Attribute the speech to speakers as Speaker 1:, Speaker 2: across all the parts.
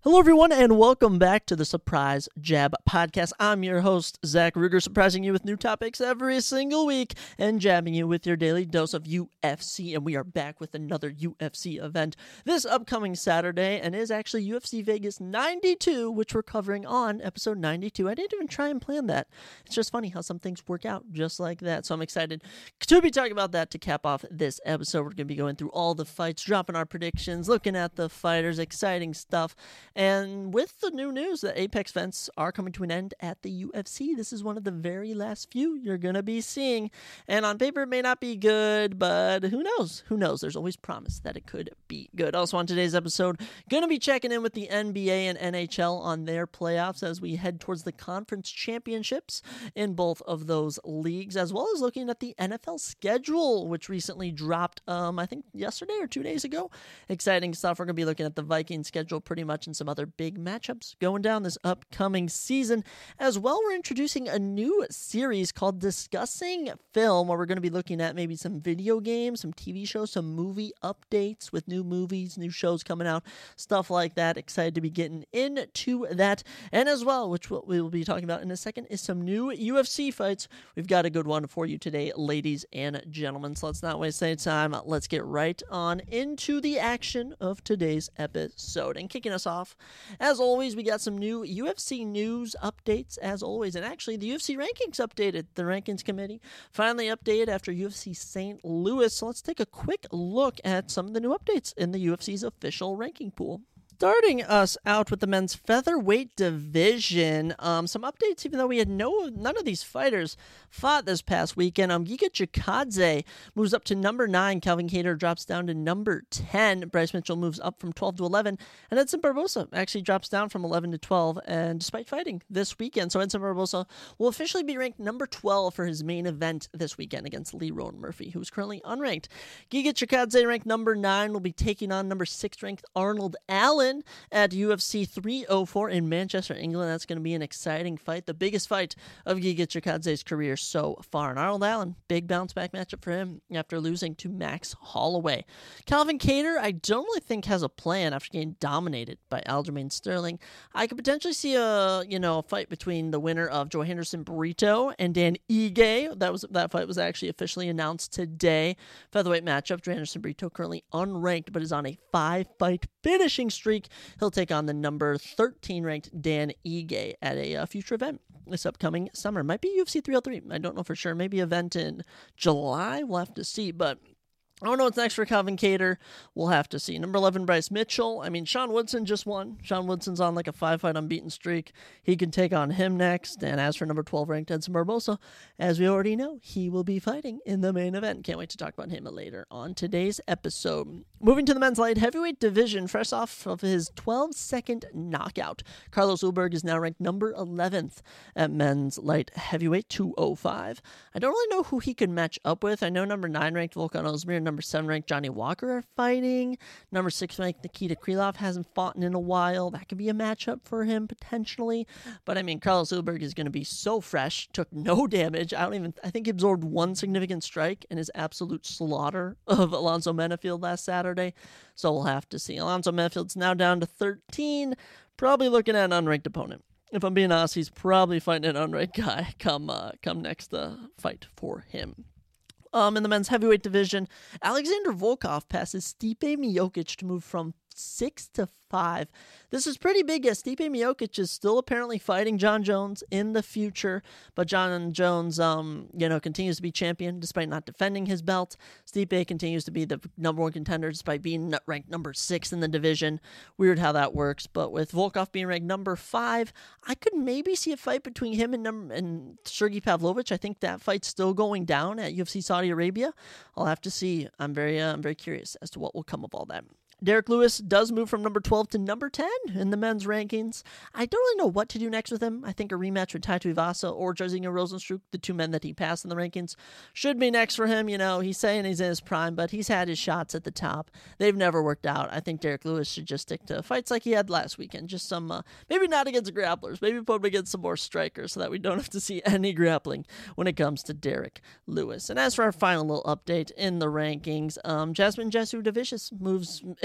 Speaker 1: Hello, everyone, and welcome back to the Surprise Jab Podcast. I'm your host, Zach Ruger, surprising you with new topics every single week and jabbing you with your daily dose of UFC. And we are back with another UFC event this upcoming Saturday, and it is actually UFC Vegas 92, which we're covering on episode 92. I didn't even try and plan that. It's just funny how some things work out just like that. So I'm excited to be talking about that to cap off this episode. We're going to be going through all the fights, dropping our predictions, looking at the fighters, exciting stuff. And with the new news that Apex events are coming to an end at the UFC, this is one of the very last few you're going to be seeing. And on paper, it may not be good, but who knows? Who knows? There's always promise that it could be good. Also on today's episode, going to be checking in with the NBA and NHL on their playoffs as we head towards the conference championships in both of those leagues, as well as looking at the NFL schedule, which recently dropped, I think yesterday or 2 days ago. Exciting stuff. We're going to be looking at the Vikings schedule pretty much in some other big matchups going down this upcoming season. As well, we're introducing a new series called Discussing Film, where we're going to be looking at maybe some video games, some TV shows, some movie updates with new movies, new shows coming out, stuff like that. Excited to be getting into that. And as well, which we will be talking about in a second, is some new UFC fights. We've got a good one for you today, ladies and gentlemen. So let's not waste any time. Let's get right on into the action of today's episode. And kicking us off, as always, we got some new UFC news updates, as always. And actually, the UFC rankings updated. The rankings committee finally updated after UFC St. Louis. So let's take a quick look at some of the new updates in the UFC's official ranking pool. Starting us out with the men's featherweight division, some updates, even though we had none of these fighters fought this past weekend. Giga Chikadze moves up to number 9. Calvin Kattar drops down to number 10. Bryce Mitchell moves up from 12 to 11. And Edson Barboza actually drops down from 11 to 12, and despite fighting this weekend. So Edson Barboza will officially be ranked number 12 for his main event this weekend against Lee Rowan Murphy, who is currently unranked. Giga Chikadze, ranked number 9, will be taking on number 6 ranked Arnold Allen at UFC 304 in Manchester, England. That's going to be an exciting fight, the biggest fight of Giga Chikadze's career so far. And Arnold Allen, big bounce back matchup for him after losing to Max Holloway. Calvin Kattar, I don't really think has a plan after getting dominated by Aljamain Sterling. I could potentially see a fight between the winner of Johanderson Brito and Dan Ige. That fight was actually officially announced today. Featherweight matchup. Johanderson Brito currently unranked, but is on a 5-fight finishing streak. He'll take on the number 13 ranked Dan Ige at a future event this upcoming summer. Might be UFC 303. I don't know for sure. Maybe event in July. We'll have to see, but I don't know what's next for Calvin Kattar. We'll have to see. Number 11, Bryce Mitchell. I mean, Sean Woodson just won. Sean Woodson's on like a 5-fight unbeaten streak. He can take on him next. And as for number 12 ranked Edson Barboza, as we already know, he will be fighting in the main event. Can't wait to talk about him later on today's episode. Moving to the men's light heavyweight division, fresh off of his 12-second knockout, Carlos Ulberg is now ranked number 11th at men's light heavyweight 205. I don't really know who he could match up with. I know number 9 ranked Volkan Ozdemir, number 7 ranked Johnny Walker are fighting. Number 6 ranked Nikita Krylov hasn't fought in a while. That could be a matchup for him potentially. But I mean, Carlos Ulberg is going to be so fresh, took no damage. I think he absorbed one significant strike in his absolute slaughter of Alonzo Menafield last Saturday. So we'll have to see. Alonzo Menafield's now down to 13. Probably looking at an unranked opponent. If I'm being honest, he's probably fighting an unranked guy come next fight for him. In the men's heavyweight division, Alexander Volkov passes Stipe Miocic to move from 6 to 5. This is pretty big as Stipe Miocic is still apparently fighting John Jones in the future, but John Jones, continues to be champion despite not defending his belt. Stipe continues to be the number 1 contender despite being ranked number 6 in the division. Weird how that works, but with Volkov being ranked number 5, I could maybe see a fight between him and Sergey Pavlovich. I think that fight's still going down at UFC Saudi Arabia. I'll have to see. I'm very curious as to what will come of all that. Derek Lewis does move from number 12 to number 10 in the men's rankings. I don't really know what to do next with him. I think a rematch with Taito Ivasa or Jairzinho Rozenstruik, the 2 men that he passed in the rankings, should be next for him. He's saying he's in his prime, but he's had his shots at the top. They've never worked out. I think Derek Lewis should just stick to fights like he had last weekend. Just some, maybe not against grapplers. Maybe put him against some more strikers so that we don't have to see any grappling when it comes to Derek Lewis. And as for our final little update in the rankings, Jasmine Jesu Davicius moves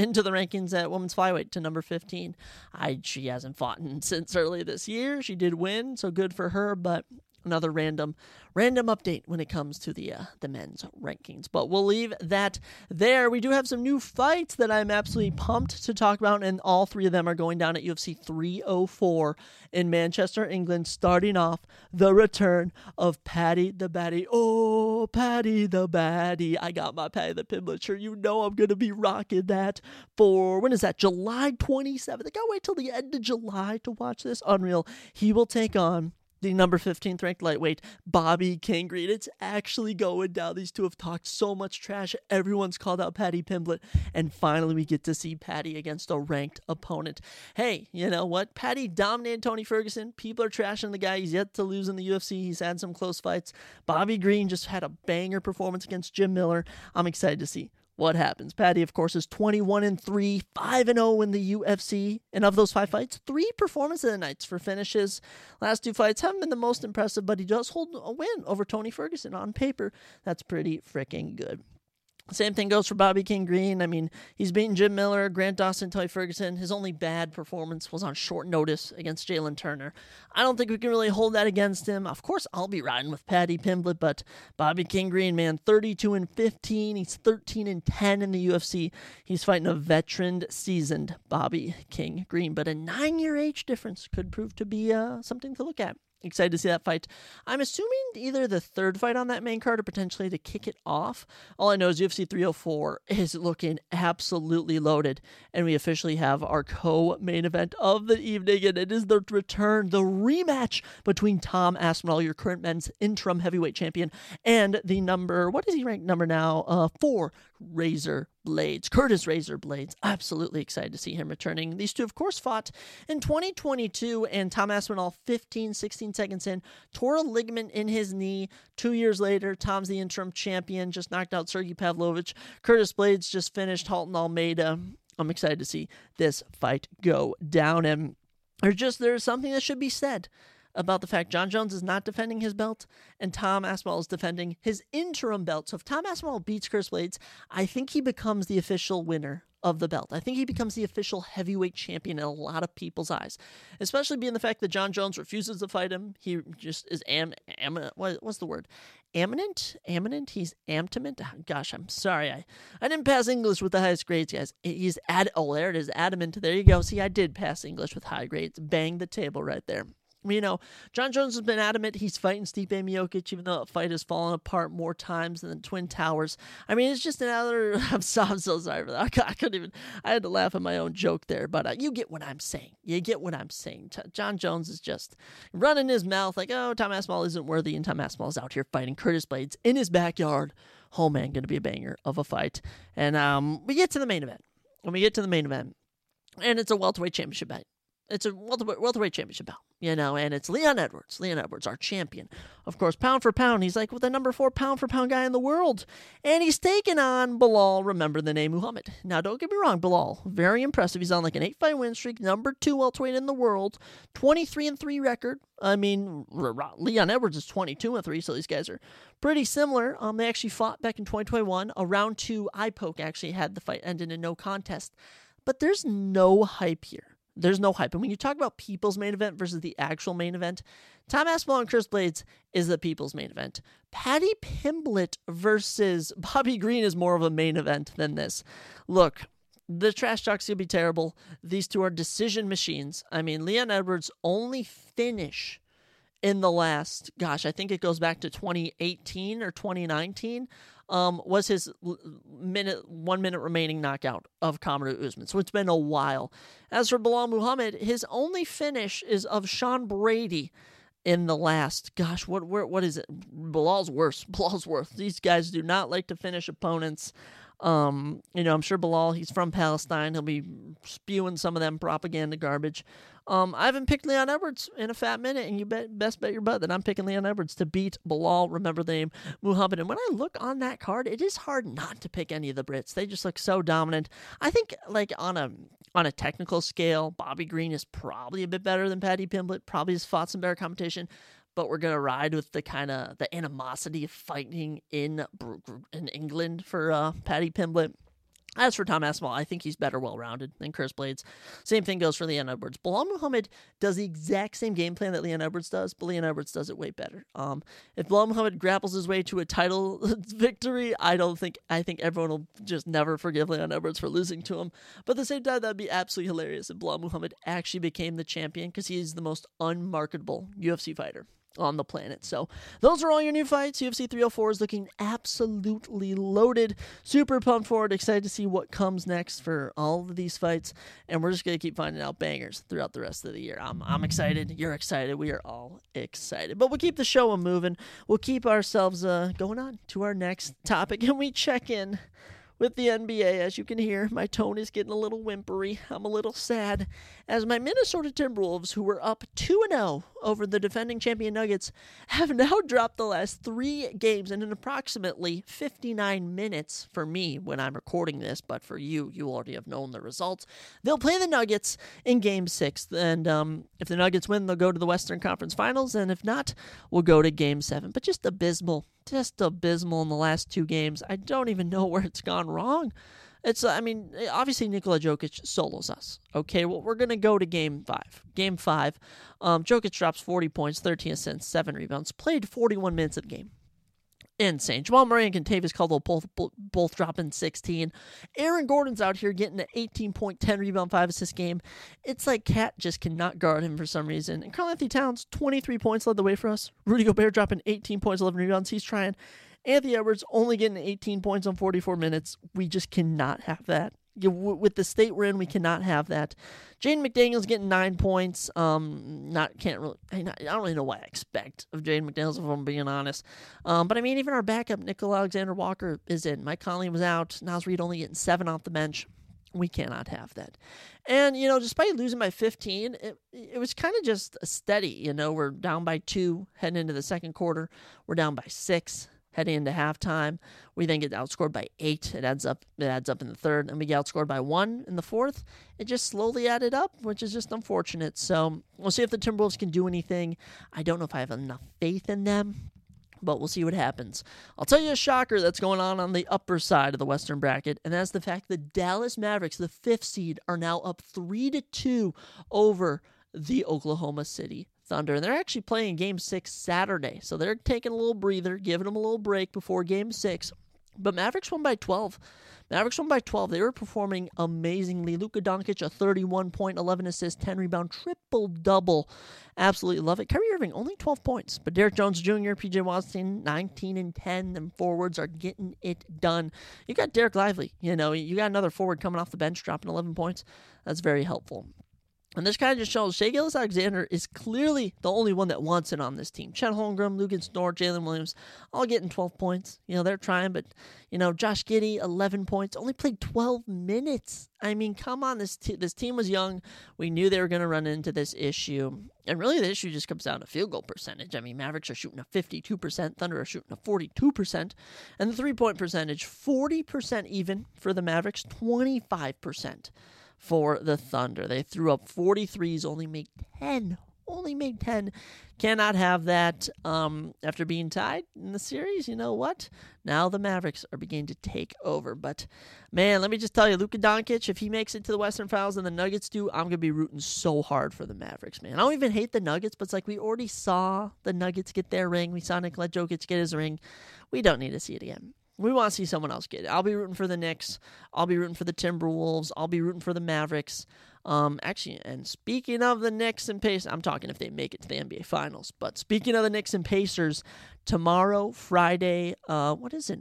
Speaker 1: into the rankings at women's flyweight to number 15. She hasn't fought since early this year. She did win, so good for her, but another random update when it comes to the men's rankings. But we'll leave that there. We do have some new fights that I'm absolutely pumped to talk about, and all three of them are going down at UFC 304 in Manchester, England, starting off the return of Paddy the Baddy. Oh, Paddy the Baddy. I got my Paddy the Pimblett shirt. You know I'm going to be rocking that for, when is that? July 27th. I gotta wait till the end of July to watch this. Unreal. He will take on the number 15th ranked lightweight, Bobby King Green. It's actually going down. These two have talked so much trash. Everyone's called out Paddy Pimblett, and finally we get to see Paddy against a ranked opponent. Hey, you know what? Paddy dominated Tony Ferguson. People are trashing the guy. He's yet to lose in the UFC. He's had some close fights. Bobby Green just had a banger performance against Jim Miller. I'm excited to see what happens. Paddy, of course, is 21-3, 5-0 in the UFC. And of those 5 fights, 3 performance of the nights for finishes. Last 2 fights haven't been the most impressive, but he does hold a win over Tony Ferguson on paper. That's pretty freaking good. Same thing goes for Bobby King Green. I mean, he's beaten Jim Miller, Grant Dawson, Tony Ferguson. His only bad performance was on short notice against Jalen Turner. I don't think we can really hold that against him. Of course, I'll be riding with Paddy Pimblett, but Bobby King Green, man, 32-15. He's 13-10 in the UFC. He's fighting a veteran, seasoned Bobby King Green, but a 9-year age difference could prove to be something to look at. Excited to see that fight. I'm assuming either the third fight on that main card or potentially to kick it off. All I know is UFC 304 is looking absolutely loaded, and we officially have our co-main event of the evening, and it is the return, the rematch between Tom Aspinall, your current men's interim heavyweight champion, and the number, what is he ranked number now? 4, Razor Blades, Curtis Razor Blades. Absolutely excited to see him returning. These two, of course, fought in 2022, and Tom Aspinall, 16 seconds in, tore a ligament in his knee. 2 years later, Tom's the interim champion, just knocked out Sergey Pavlovich. Curtis Blades just finished Halton Almeida. I'm excited to see this fight go down, and there's something that should be said about the fact Jon Jones is not defending his belt and Tom Aspinall is defending his interim belt. So if Tom Aspinall beats Curtis Blades, I think he becomes the official winner of the belt. I think he becomes the official heavyweight champion in a lot of people's eyes, especially being the fact that Jon Jones refuses to fight him. He just is what's the word? Eminent? He's amtament? Gosh, I'm sorry. I didn't pass English with the highest grades, guys. There it is, adamant. There you go. See, I did pass English with high grades. Bang the table right there. You know, Jon Jones has been adamant he's fighting Stipe Miocic, even though the fight has fallen apart more times than the Twin Towers. I mean, it's just another. I'm so sorry for that. I couldn't even. I had to laugh at my own joke there, but you get what I'm saying. Jon Jones is just running his mouth like, oh, Tom Aspinall isn't worthy, and Tom Aspinall is out here fighting Curtis Blades in his backyard. Oh man, going to be a banger of a fight. And we get to the main event. And it's a welterweight championship fight. It's a welterweight championship bout, you know, and it's Leon Edwards. Leon Edwards, our champion. Of course, pound for pound, he's like the number 4 pound for pound guy in the world. And he's taking on Belal, remember the name, Muhammad. Now, don't get me wrong, Belal, very impressive. He's on like an 8-fight win streak, number 2 welterweight in the world, 23-3 record. I mean, Leon Edwards is 22-3, so these guys are pretty similar. They actually fought back in 2021. A round 2 eye poke actually had the fight ended in no contest. But there's no hype here. There's no hype. And when you talk about people's main event versus the actual main event, Tom Aspinall and Curtis Blades is the people's main event. Paddy Pimblett versus Bobby Green is more of a main event than this. Look, the trash talk's going to be terrible. These two are decision machines. I mean, Leon Edwards' only finish in the last, I think it goes back to 2018 or 2019, was his 1 minute remaining knockout of Kamaru Usman. So it's been a while. As for Belal Muhammad, his only finish is of Sean Brady in the last, what is it? Bilal's worse. These guys do not like to finish opponents. I'm sure Belal, he's from Palestine. He'll be spewing some of them propaganda garbage. I haven't picked Leon Edwards in a fat minute, and you best bet your butt that I'm picking Leon Edwards to beat Belal, remember the name, Muhammad. And when I look on that card, it is hard not to pick any of the Brits. They just look so dominant. I think, like, on a technical scale, Bobby Green is probably a bit better than Paddy Pimblett, probably has fought some better competition. But we're going to ride with the animosity of fighting in England for Paddy Pimblett. As for Tom Aspinall, I think he's better well-rounded than Chris Blades. Same thing goes for Leon Edwards. Bilal Muhammad does the exact same game plan that Leon Edwards does, but Leon Edwards does it way better. If Bilal Muhammad grapples his way to a title victory, I think everyone will just never forgive Leon Edwards for losing to him. But at the same time, that'd be absolutely hilarious if Bilal Muhammad actually became the champion, because he is the most unmarketable UFC fighter on the planet. So those are all your new fights. UFC 304 is looking absolutely loaded. Super pumped for it. Excited to see what comes next for all of these fights. And we're just going to keep finding out bangers throughout the rest of the year. I'm excited. You're excited. We are all excited. But we'll keep the show moving. We'll keep ourselves going on to our next topic. And we check in with the NBA. As you can hear, my tone is getting a little whimpery. I'm a little sad, as my Minnesota Timberwolves, who were up 2-0 over the defending champion Nuggets, have now dropped the last 3 games in approximately 59 minutes for me when I'm recording this, but for you already have known the results. They'll play the Nuggets in Game 6, and if the Nuggets win, they'll go to the Western Conference Finals, and if not, we'll go to Game 7. But just abysmal in the last 2 games. I don't even know where it's gone wrong. Obviously Nikola Jokic solos us. Okay, well, we're going to go to Game 5. Game 5, Jokic drops 40 points, 13 assists, 7 rebounds, played 41 minutes of the game. Insane. Jamal Murray and Kentavious Caldwell both dropping 16. Aaron Gordon's out here getting an 18-point, 10-rebound, 5-assist game. It's like Cat just cannot guard him for some reason. And Karl-Anthony Towns, 23 points, led the way for us. Rudy Gobert dropping 18 points, 11 rebounds. He's trying. Anthony Edwards only getting 18 points on 44 minutes. We just cannot have that. With the state we're in, we cannot have that. Jaden McDaniels getting 9 points. I don't really know what I expect of Jaden McDaniels, if I'm being honest. But I mean, even our backup, Nickel Alexander-Walker, is in. Mike Conley was out. Naz Reid only getting 7 off the bench. We cannot have that. And, despite losing by 15, it was kind of just steady. We're down by 2 heading into the second quarter. We're down by 6 heading into halftime. We then get outscored by 8. It adds up in the third, and we get outscored by 1 in the fourth. It just slowly added up, which is just unfortunate. So we'll see if the Timberwolves can do anything. I don't know if I have enough faith in them, but we'll see what happens. I'll tell you a shocker that's going on the upper side of the Western bracket, and that's the fact the Dallas Mavericks, the 5th seed, are now up 3-2 over the Oklahoma City Thunder. And they're actually playing Game 6 Saturday, so they're taking a little breather, giving them a little break before Game 6. But Mavericks won by 12. They were performing amazingly. Luka Doncic, a 31-point, 11 assists, 10 rebound, triple-double. Absolutely love it. Kyrie Irving, only 12 points. But Derrick Jones Jr., P.J. Washington, 19 and 10. Them forwards are getting it done. You got Derek Lively. You got another forward coming off the bench, dropping 11 points. That's very helpful. And this kind of just shows Shai Gilgeous-Alexander is clearly the only one that wants it on this team. Chet Holmgren, Luguentz Dort, Jalen Williams, all getting 12 points. They're trying, but, Josh Giddey, 11 points, only played 12 minutes. I mean, come on, this team was young. We knew they were going to run into this issue. And really, the issue just comes down to field goal percentage. I mean, Mavericks are shooting a 52%, Thunder are shooting a 42%, and the three-point percentage, 40% even for the Mavericks, 25%. For the Thunder. They threw up 43s, only made 10. Cannot have that. After being tied in the series, you know what? Now the Mavericks are beginning to take over. But, man, let me just tell you, Luka Doncic, if he makes it to the Western Finals and the Nuggets do, I'm going to be rooting so hard for the Mavericks, man. I don't even hate the Nuggets, but it's like we already saw the Nuggets get their ring. We saw Nikola Jokic get his ring. We don't need to see it again. We want to see someone else get it. I'll be rooting for the Knicks. I'll be rooting for the Timberwolves. I'll be rooting for the Mavericks. And speaking of the Knicks and Pacers, I'm talking if they make it to the NBA Finals. But speaking of the Knicks and Pacers, tomorrow, Friday, May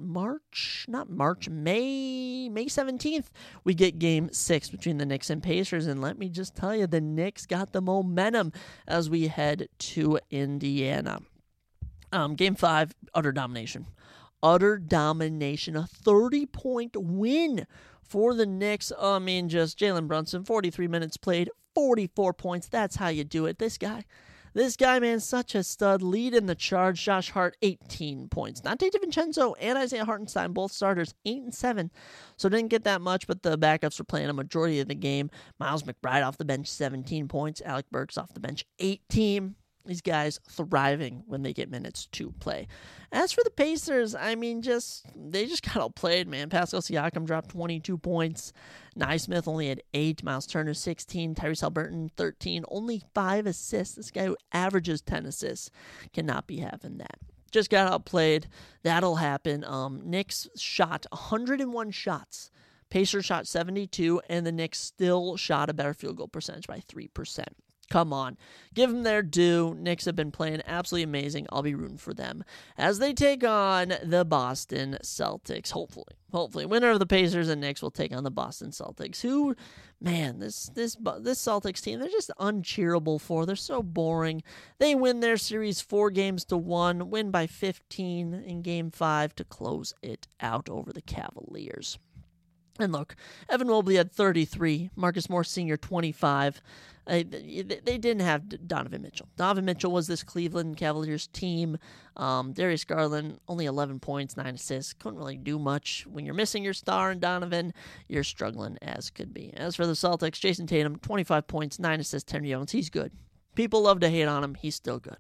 Speaker 1: 17th, we get Game 6 between the Knicks and Pacers. And let me just tell you, the Knicks got the momentum as we head to Indiana. Game 5, utter domination. A 30-point win for the Knicks. I mean, just Jalen Brunson, 43 minutes played, 44 points. That's how you do it. This guy, man, such a stud. Leading the charge. Josh Hart, 18 points. Dante DiVincenzo and Isaiah Hartenstein, both starters, 8 and 7. So didn't get that much, but the backups were playing a majority of the game. Miles McBride off the bench, 17 points. Alec Burks off the bench, 18. These guys thriving when they get minutes to play. As for the Pacers, I mean, they just got outplayed, man. Pascal Siakam dropped 22 points. Naismith only had 8. Miles Turner 16. Tyrese Haliburton 13. Only 5 assists. This guy who averages 10 assists cannot be having that. Just got outplayed. That'll happen. Knicks shot 101 shots. Pacers shot 72, and the Knicks still shot a better field goal percentage by 3%. Come on. Give them their due. Knicks have been playing absolutely amazing. I'll be rooting for them as they take on the Boston Celtics. Hopefully. Winner of the Pacers and Knicks will take on the Boston Celtics, who, man, this Celtics team, they're just uncheerable for. They're so boring. They win their series 4-1, win by 15 in Game 5 to close it out over the Cavaliers. And look, Evan Mobley had 33, Marcus Morris Sr. 25. They didn't have Donovan Mitchell. Donovan Mitchell was this Cleveland Cavaliers team. Darius Garland, only 11 points, 9 assists. Couldn't really do much. When you're missing your star in Donovan, you're struggling as could be. As for the Celtics, Jason Tatum, 25 points, 9 assists, 10 rebounds. He's good. People love to hate on him. He's still good.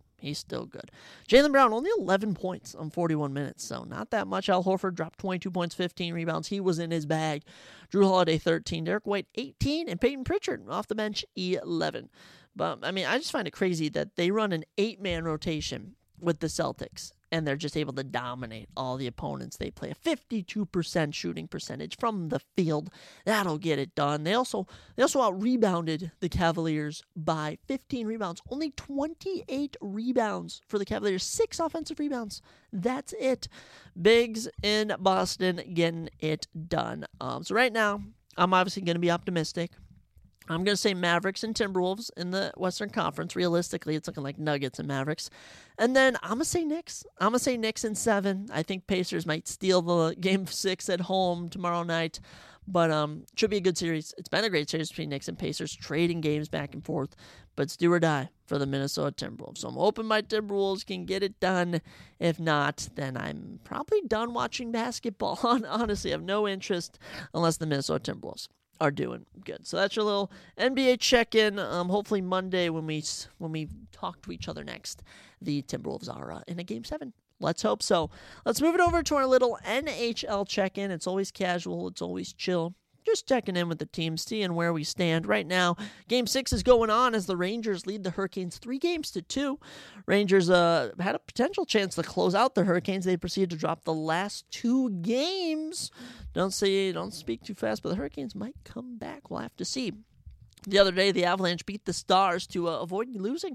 Speaker 1: Jaylen Brown, only 11 points on 41 minutes, so not that much. Al Horford dropped 22 points, 15 rebounds. He was in his bag. Drew Holiday, 13. Derek White, 18. And Peyton Pritchard, off the bench, 11. But, I mean, I just find it crazy that they run an 8-man rotation with the Celtics, and they're just able to dominate all the opponents they play. A 52% shooting percentage from the field. That'll get it done. They also out-rebounded the Cavaliers by 15 rebounds. Only 28 rebounds for the Cavaliers. 6 offensive rebounds. That's it. Bigs in Boston getting it done. So right now, I'm obviously going to be optimistic. I'm going to say Mavericks and Timberwolves in the Western Conference. Realistically, it's looking like Nuggets and Mavericks. And then I'm going to say Knicks. I'm going to say Knicks in 7. I think Pacers might steal the Game 6 at home tomorrow night. But should be a good series. It's been a great series between Knicks and Pacers, trading games back and forth. But it's do or die for the Minnesota Timberwolves. So I'm hoping my Timberwolves can get it done. If not, then I'm probably done watching basketball. Honestly, I have no interest unless the Minnesota Timberwolves are doing good. So that's your little NBA check-in. Hopefully Monday when we talk to each other next, the Timberwolves are in a Game 7. Let's hope so. Let's move it over to our little NHL check-in. It's always casual. It's always chill. Just checking in with the team, seeing where we stand. Right now, Game 6 is going on as the Rangers lead the Hurricanes 3-2. Rangers had a potential chance to close out the Hurricanes. They proceeded to drop the last 2 games. Don't speak too fast, but the Hurricanes might come back. We'll have to see. The other day, the Avalanche beat the Stars to avoid losing.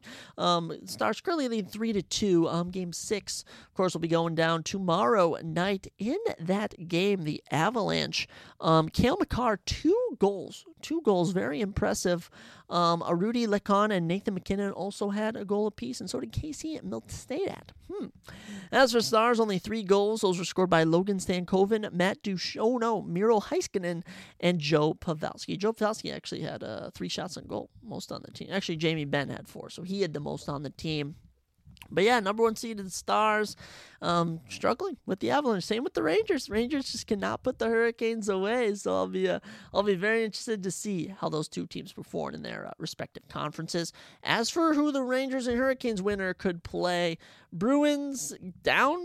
Speaker 1: Stars currently lead 3-2. Game 6, of course, will be going down tomorrow night. In that game, the Avalanche, Cale Makar, 2 goals. 2 goals, very impressive. Rudy Lecon and Nathan McKinnon also had a goal apiece, and so did Casey Milstad. As for Stars, only 3 goals. Those were scored by Logan Stankoven, Matt Duchesneau, Miro Heiskanen, and Joe Pavelski. Joe Pavelski actually had 3 shots on goal, most on the team. Actually, Jamie Benn had 4, so he had the most on the team. But yeah, number 1 seeded Stars, struggling with the Avalanche. Same with the Rangers. Rangers just cannot put the Hurricanes away. So I'll be very interested to see how those 2 teams perform in their respective conferences. As for who the Rangers and Hurricanes winner could play, Bruins down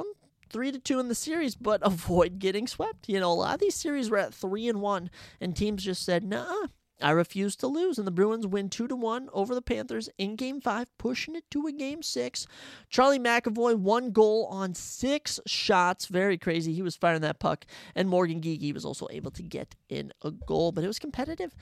Speaker 1: 3-2 in the series, but avoid getting swept. A lot of these series were at 3-1, and teams just said, nah, I refuse to lose, and the Bruins win 2-1 over the Panthers in Game 5, pushing it to a Game 6. Charlie McAvoy, 1 goal on 6 shots. Very crazy. He was firing that puck, and Morgan Geekie was also able to get in a goal, but it was competitive.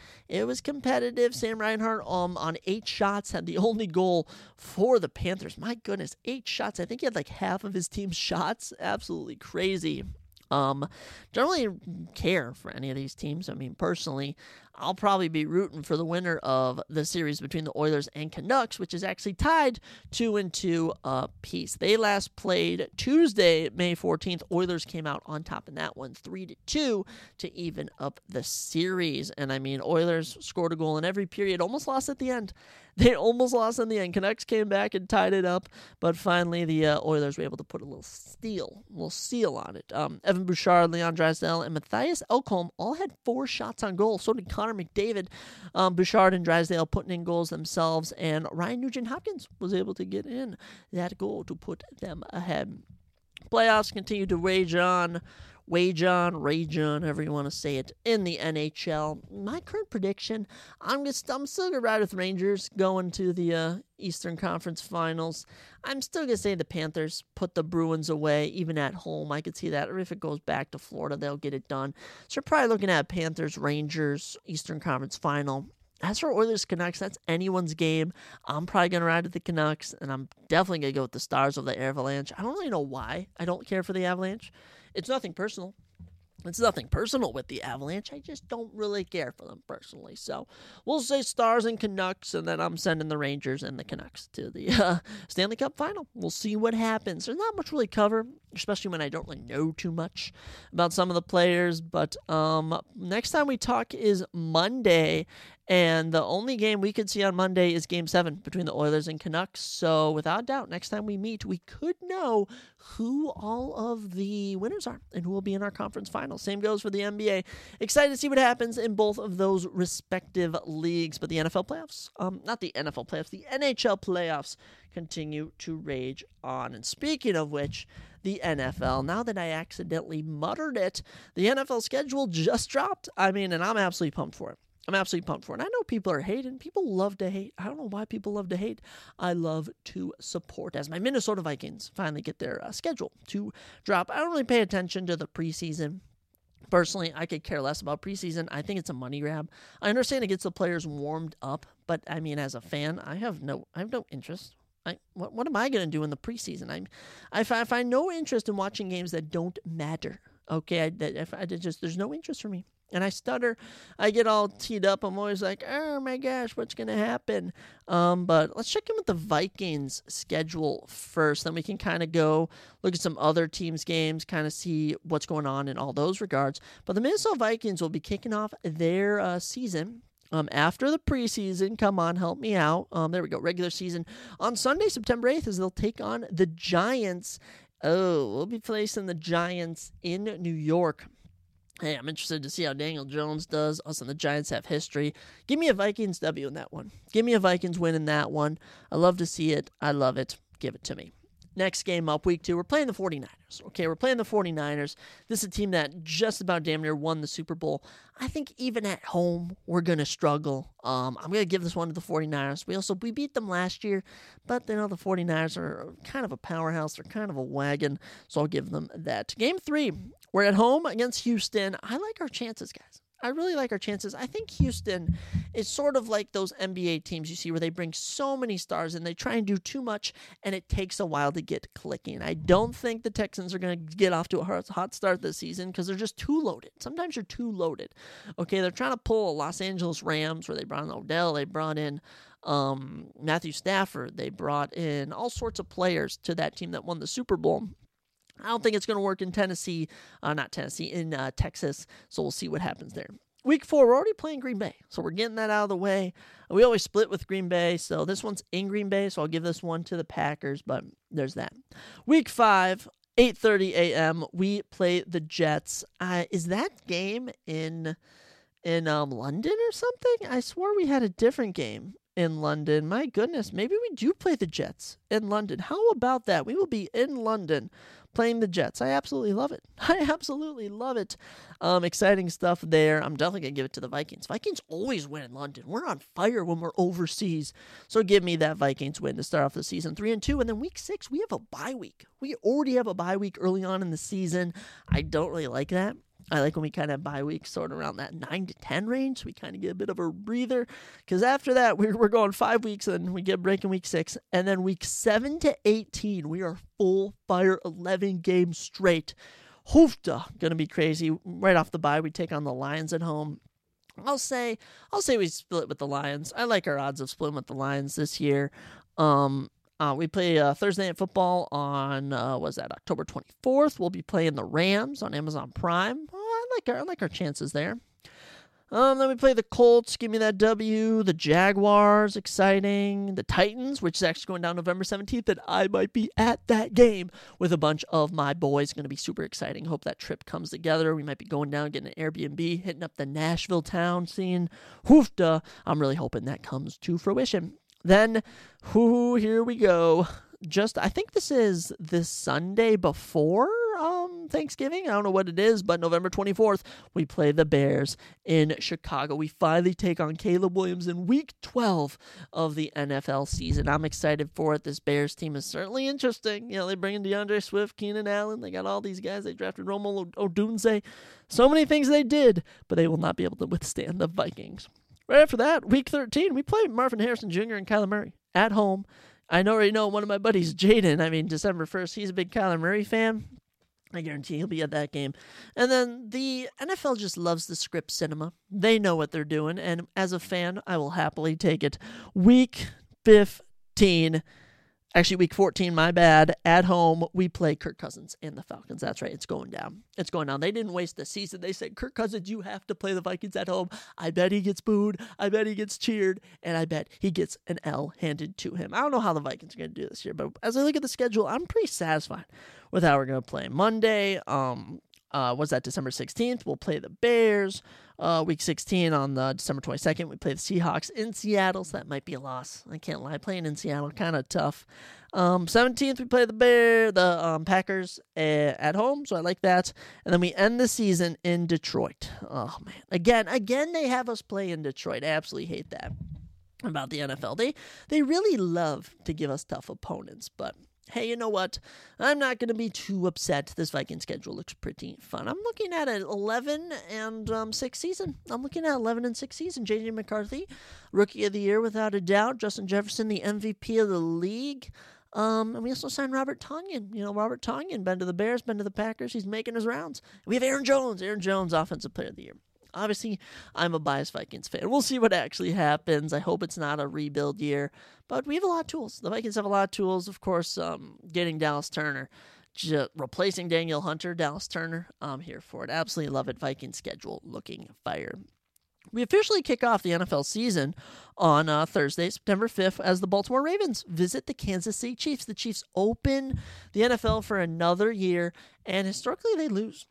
Speaker 1: Sam Reinhart on 8 shots had the only goal for the Panthers. My goodness, 8 shots. I think he had like half of his team's shots. Absolutely crazy. Don't really care for any of these teams. I mean, personally, I'll probably be rooting for the winner of the series between the Oilers and Canucks, which is actually tied 2-2 apiece. They last played Tuesday, May 14th. Oilers came out on top in that one, 3-2 to even up the series. And I mean, Oilers scored a goal in every period, almost lost at the end. They almost lost in the end. Canucks came back and tied it up, but finally the Oilers were able to put a little seal on it. Evan Evan Bouchard, Leon Drysdale, and Matthias Ekholm all had 4 shots on goal. So did Connor McDavid. Bouchard and Drysdale putting in goals themselves, and Ryan Nugent-Hopkins was able to get in that goal to put them ahead. Playoffs continue to rage on, however you want to say it, in the NHL. My current prediction, I'm still going to ride with Rangers going to the Eastern Conference Finals. I'm still going to say the Panthers put the Bruins away, even at home. I could see that. Or if it goes back to Florida, they'll get it done. So we're probably looking at Panthers, Rangers, Eastern Conference Final. As for Oilers Canucks, that's anyone's game. I'm probably going to ride with the Canucks, and I'm definitely going to go with the Stars of the Avalanche. I don't really know why I don't care for the Avalanche. It's nothing personal. It's nothing personal with the Avalanche. I just don't really care for them personally. So we'll say Stars and Canucks, and then I'm sending the Rangers and the Canucks to the Stanley Cup Final. We'll see what happens. There's not much really cover, especially when I don't really know too much about some of the players. But next time we talk is Monday, and the only game we could see on Monday is Game 7 between the Oilers and Canucks. So without doubt, next time we meet, we could know who all of the winners are and who will be in our conference finals. Same goes for the NBA. Excited to see what happens in both of those respective leagues. But the NFL playoffs, not the NFL playoffs, the NHL playoffs continue to rage on. And speaking of which, the NFL, now that I accidentally muttered it, the NFL schedule just dropped. And I'm absolutely pumped for it. I know people are hating. People love to hate. I don't know why people love to hate. I love to support. As my Minnesota Vikings finally get their schedule to drop, I don't really pay attention to the preseason. Personally, I could care less about preseason. I think it's a money grab. I understand it gets the players warmed up, but as a fan, I have no interest. What am I going to do in the preseason? I find no interest in watching games that don't matter. Okay, there's no interest for me. And I stutter. I get all teed up. I'm always like, oh my gosh, what's going to happen? But let's check in with the Vikings schedule first. Then we can kind of go look at some other teams' games, kind of see what's going on in all those regards. But the Minnesota Vikings will be kicking off their season after the preseason. Come on, help me out. There we go. Regular season on Sunday, September 8th, as they'll take on the Giants. We'll be facing the Giants in New York. Hey, I'm interested to see how Daniel Jones does. Us and the Giants have history. Give me a Vikings W in that one. Give me a Vikings win in that one. I love to see it. I love it. Give it to me. Next game up, week 2, we're playing the 49ers. Okay, we're playing the 49ers. This is a team that just about damn near won the Super Bowl. I think even at home, we're going to struggle. I'm going to give this one to the 49ers. We beat them last year, but the 49ers are kind of a powerhouse. They're kind of a wagon, so I'll give them that. Game 3, we're at home against Houston. I like our chances, guys. I really like our chances. I think Houston is sort of like those NBA teams you see where they bring so many stars and they try and do too much, and it takes a while to get clicking. I don't think the Texans are going to get off to a hot start this season because they're just too loaded. Sometimes you're too loaded. Okay, they're trying to pull a Los Angeles Rams where they brought in Odell, they brought in Matthew Stafford, they brought in all sorts of players to that team that won the Super Bowl. I don't think it's going to work in in Texas, so we'll see what happens there. Week 4, we're already playing Green Bay, so we're getting that out of the way. We always split with Green Bay, so this one's in Green Bay, so I'll give this one to the Packers, but there's that. Week 5, 8:30 a.m., we play the Jets. Is that game in London or something? I swore we had a different game in London. My goodness, maybe we do play the Jets in London. How about that? We will be in London playing the Jets. I absolutely love it. Exciting stuff there. I'm definitely going to give it to the Vikings. Vikings always win in London. We're on fire when we're overseas. So give me that Vikings win to start off the season 3-2. And then week 6, we have a bye week. We already have a bye week early on in the season. I don't really like that. I like when we kind of have bye weeks sort of around that 9 to 10 range. So we kind of get a bit of a breather. Because after that, we're going 5 weeks and we get a break in week 6. And then week 7 to 18, we are full fire 11 games straight. Hoofda, going to be crazy. Right off the bye, we take on the Lions at home. I'll say we split with the Lions. I like our odds of splitting with the Lions this year. We play Thursday Night Football on, October 24th. We'll be playing the Rams on Amazon Prime. I like our chances there. Then we play the Colts, give me that W. The Jaguars, exciting. The Titans, which is actually going down November 17th, and I might be at that game with a bunch of my boys. Going to be super exciting. Hope that trip comes together. We might be going down, getting an Airbnb, hitting up the Nashville town scene. Hoofda. I'm really hoping that comes to fruition. Then, here we go. I think this is this Sunday before Thanksgiving. I don't know what it is, but November 24th, we play the Bears in Chicago. We finally take on Caleb Williams in Week 12 of the NFL season. I'm excited for it. This Bears team is certainly interesting. They bring in DeAndre Swift, Keenan Allen. They got all these guys. They drafted Romo Odunze. So many things they did, but they will not be able to withstand the Vikings. Right after that, Week 13, we play Marvin Harrison Jr. and Kyler Murray at home. I already know one of my buddies, Jaden. December 1st, he's a big Kyler Murray fan. I guarantee he'll be at that game. And then the NFL just loves the script cinema. They know what they're doing, and as a fan, I will happily take it. Week 14, my bad. At home, we play Kirk Cousins and the Falcons. That's right, it's going down. It's going down. They didn't waste the season. They said, Kirk Cousins, you have to play the Vikings at home. I bet he gets booed. I bet he gets cheered. And I bet he gets an L handed to him. I don't know how the Vikings are going to do this year, but as I look at the schedule, I'm pretty satisfied with how we're going to play. Monday, December 16th? We'll play the Bears. Week 16 on the December 22nd, we play the Seahawks in Seattle, so that might be a loss. I can't lie, playing in Seattle, kind of tough. 17th, we play the Packers at home, so I like that. And then we end the season in Detroit. Oh, man. Again, they have us play in Detroit. I absolutely hate that about the NFL. They really love to give us tough opponents, but hey, you know what? I'm not going to be too upset. This Viking schedule looks pretty fun. I'm looking at an 11-6 season. JJ McCarthy, Rookie of the Year without a doubt. Justin Jefferson, the MVP of the league. And we also signed Robert Tonyan. Robert Tonyan, been to the Bears, been to the Packers. He's making his rounds. We have Aaron Jones, Offensive Player of the Year. Obviously, I'm a biased Vikings fan. We'll see what actually happens. I hope it's not a rebuild year. But we have a lot of tools. The Vikings have a lot of tools. Of course, getting Dallas Turner, replacing Daniel Hunter, Dallas Turner. I'm here for it. Absolutely love it. Viking schedule looking fire. We officially kick off the NFL season on Thursday, September 5th, as the Baltimore Ravens visit the Kansas City Chiefs. The Chiefs open the NFL for another year, and historically they lose.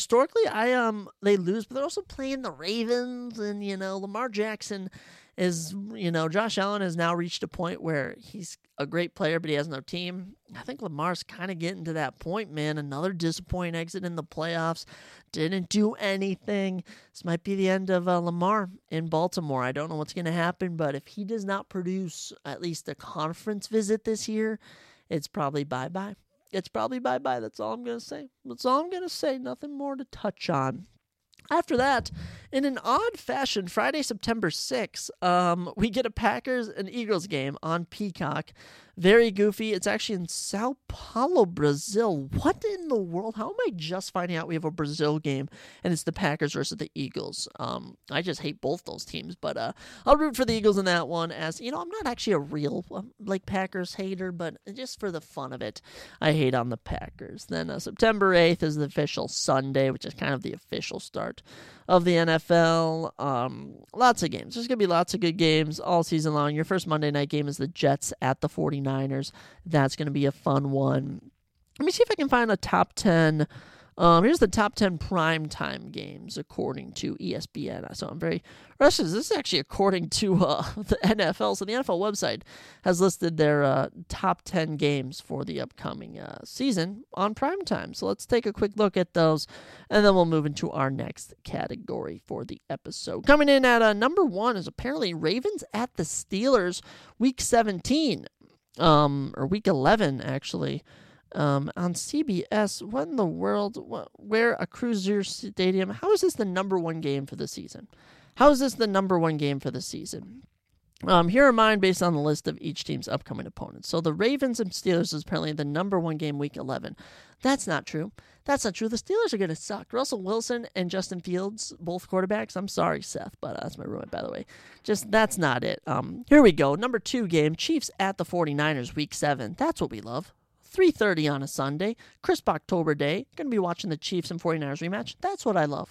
Speaker 1: They lose, but they're also playing the Ravens, and, Lamar Jackson is, Josh Allen has now reached a point where he's a great player, but he has no team. I think Lamar's kind of getting to that point, man. Another disappointing exit in the playoffs. Didn't do anything. This might be the end of Lamar in Baltimore. I don't know what's going to happen, but if he does not produce at least a conference visit this year, it's probably bye-bye. That's all I'm going to say. Nothing more to touch on. After that, in an odd fashion, Friday, September 6th, we get a Packers and Eagles game on Peacock. Very goofy. It's actually in Sao Paulo, Brazil. What in the world? How am I just finding out we have a Brazil game and it's the Packers versus the Eagles? I just hate both those teams, but I'll root for the Eagles in that one. As I'm not actually a real Packers hater, but just for the fun of it, I hate on the Packers. Then September 8th is the official Sunday, which is kind of the official start of the NFL. Lots of games. There's going to be lots of good games all season long. Your first Monday night game is the Jets at the 49ers. That's going to be a fun one. Let me see if I can find a top 10. Here's the top 10 primetime games according to ESPN. So I'm very restless. This is actually according to the NFL. So the NFL website has listed their top 10 games for the upcoming season on primetime. So let's take a quick look at those, and then we'll move into our next category for the episode. Coming in at number 1 is apparently Ravens at the Steelers, Week 17, or Week 11, actually. On CBS, what in the world? Where a Cruiser Stadium? How is this the number 1 game for the season? Here are mine based on the list of each team's upcoming opponents. So the Ravens and Steelers is apparently the number 1 game, Week 11. That's not true. The Steelers are going to suck. Russell Wilson and Justin Fields, both quarterbacks. I'm sorry, Seth, but that's my roommate, by the way. That's not it. Here we go. Number 2 game, Chiefs at the 49ers, Week 7. That's what we love. 3:30 on a Sunday, crisp October day. Going to be watching the Chiefs and 49ers rematch. That's what I love.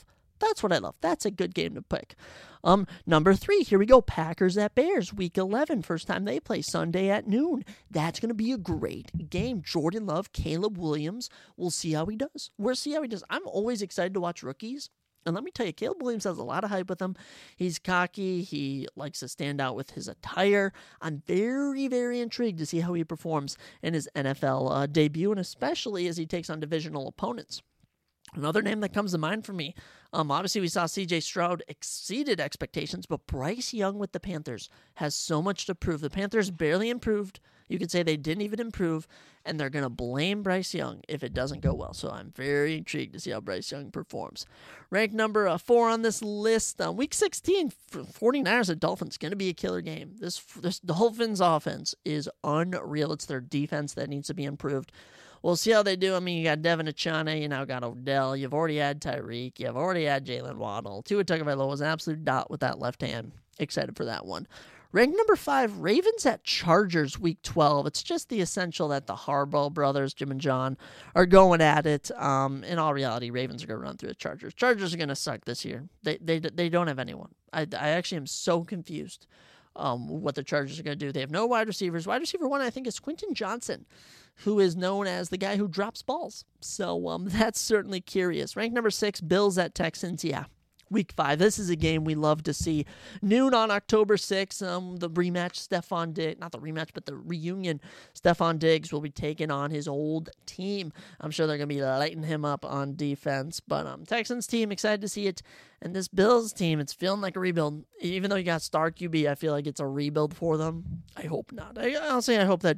Speaker 1: That's what I love. That's a good game to pick. Number 3, here we go. Packers at Bears, Week 11. First time they play Sunday at noon. That's going to be a great game. Jordan Love, Caleb Williams. We'll see how he does. We'll see how he does. I'm always excited to watch rookies. And let me tell you, Caleb Williams has a lot of hype with him. He's cocky. He likes to stand out with his attire. I'm very, very intrigued to see how he performs in his NFL debut, and especially as he takes on divisional opponents. Another name that comes to mind for me, obviously we saw C.J. Stroud exceeded expectations, but Bryce Young with the Panthers has so much to prove. The Panthers barely improved. You could say they didn't even improve, and they're going to blame Bryce Young if it doesn't go well. So I'm very intrigued to see how Bryce Young performs. Ranked number 4 on this list, Week 16, 49ers at Dolphins, going to be a killer game. This Dolphins offense is unreal. It's their defense that needs to be improved. We'll see how they do. I mean, you got Devin Achane, you now got Odell, you've already had Tyreek, you've already had Jalen Waddle. Tua Tagovailoa was an absolute dot with that left hand. Excited for that one. Ranked number 5, Ravens at Chargers, Week 12. It's just the essential that the Harbaugh brothers, Jim and John, are going at it. In all reality, Ravens are going to run through the Chargers. Chargers are going to suck this year. They don't have anyone. I actually am so confused what the Chargers are going to do. They have no wide receivers. Wide receiver 1, I think, is Quentin Johnson, who is known as the guy who drops balls. So that's certainly curious. Ranked number 6, Bills at Texans. Yeah. Week 5. This is a game we love to see. Noon on October 6th, the rematch, Stephon Diggs, not the rematch, but the reunion, Stephon Diggs will be taking on his old team. I'm sure they're going to be lighting him up on defense, but Texans team, excited to see it. And this Bills team, it's feeling like a rebuild. Even though you got star QB, I feel like it's a rebuild for them. I hope not. Honestly, I hope that,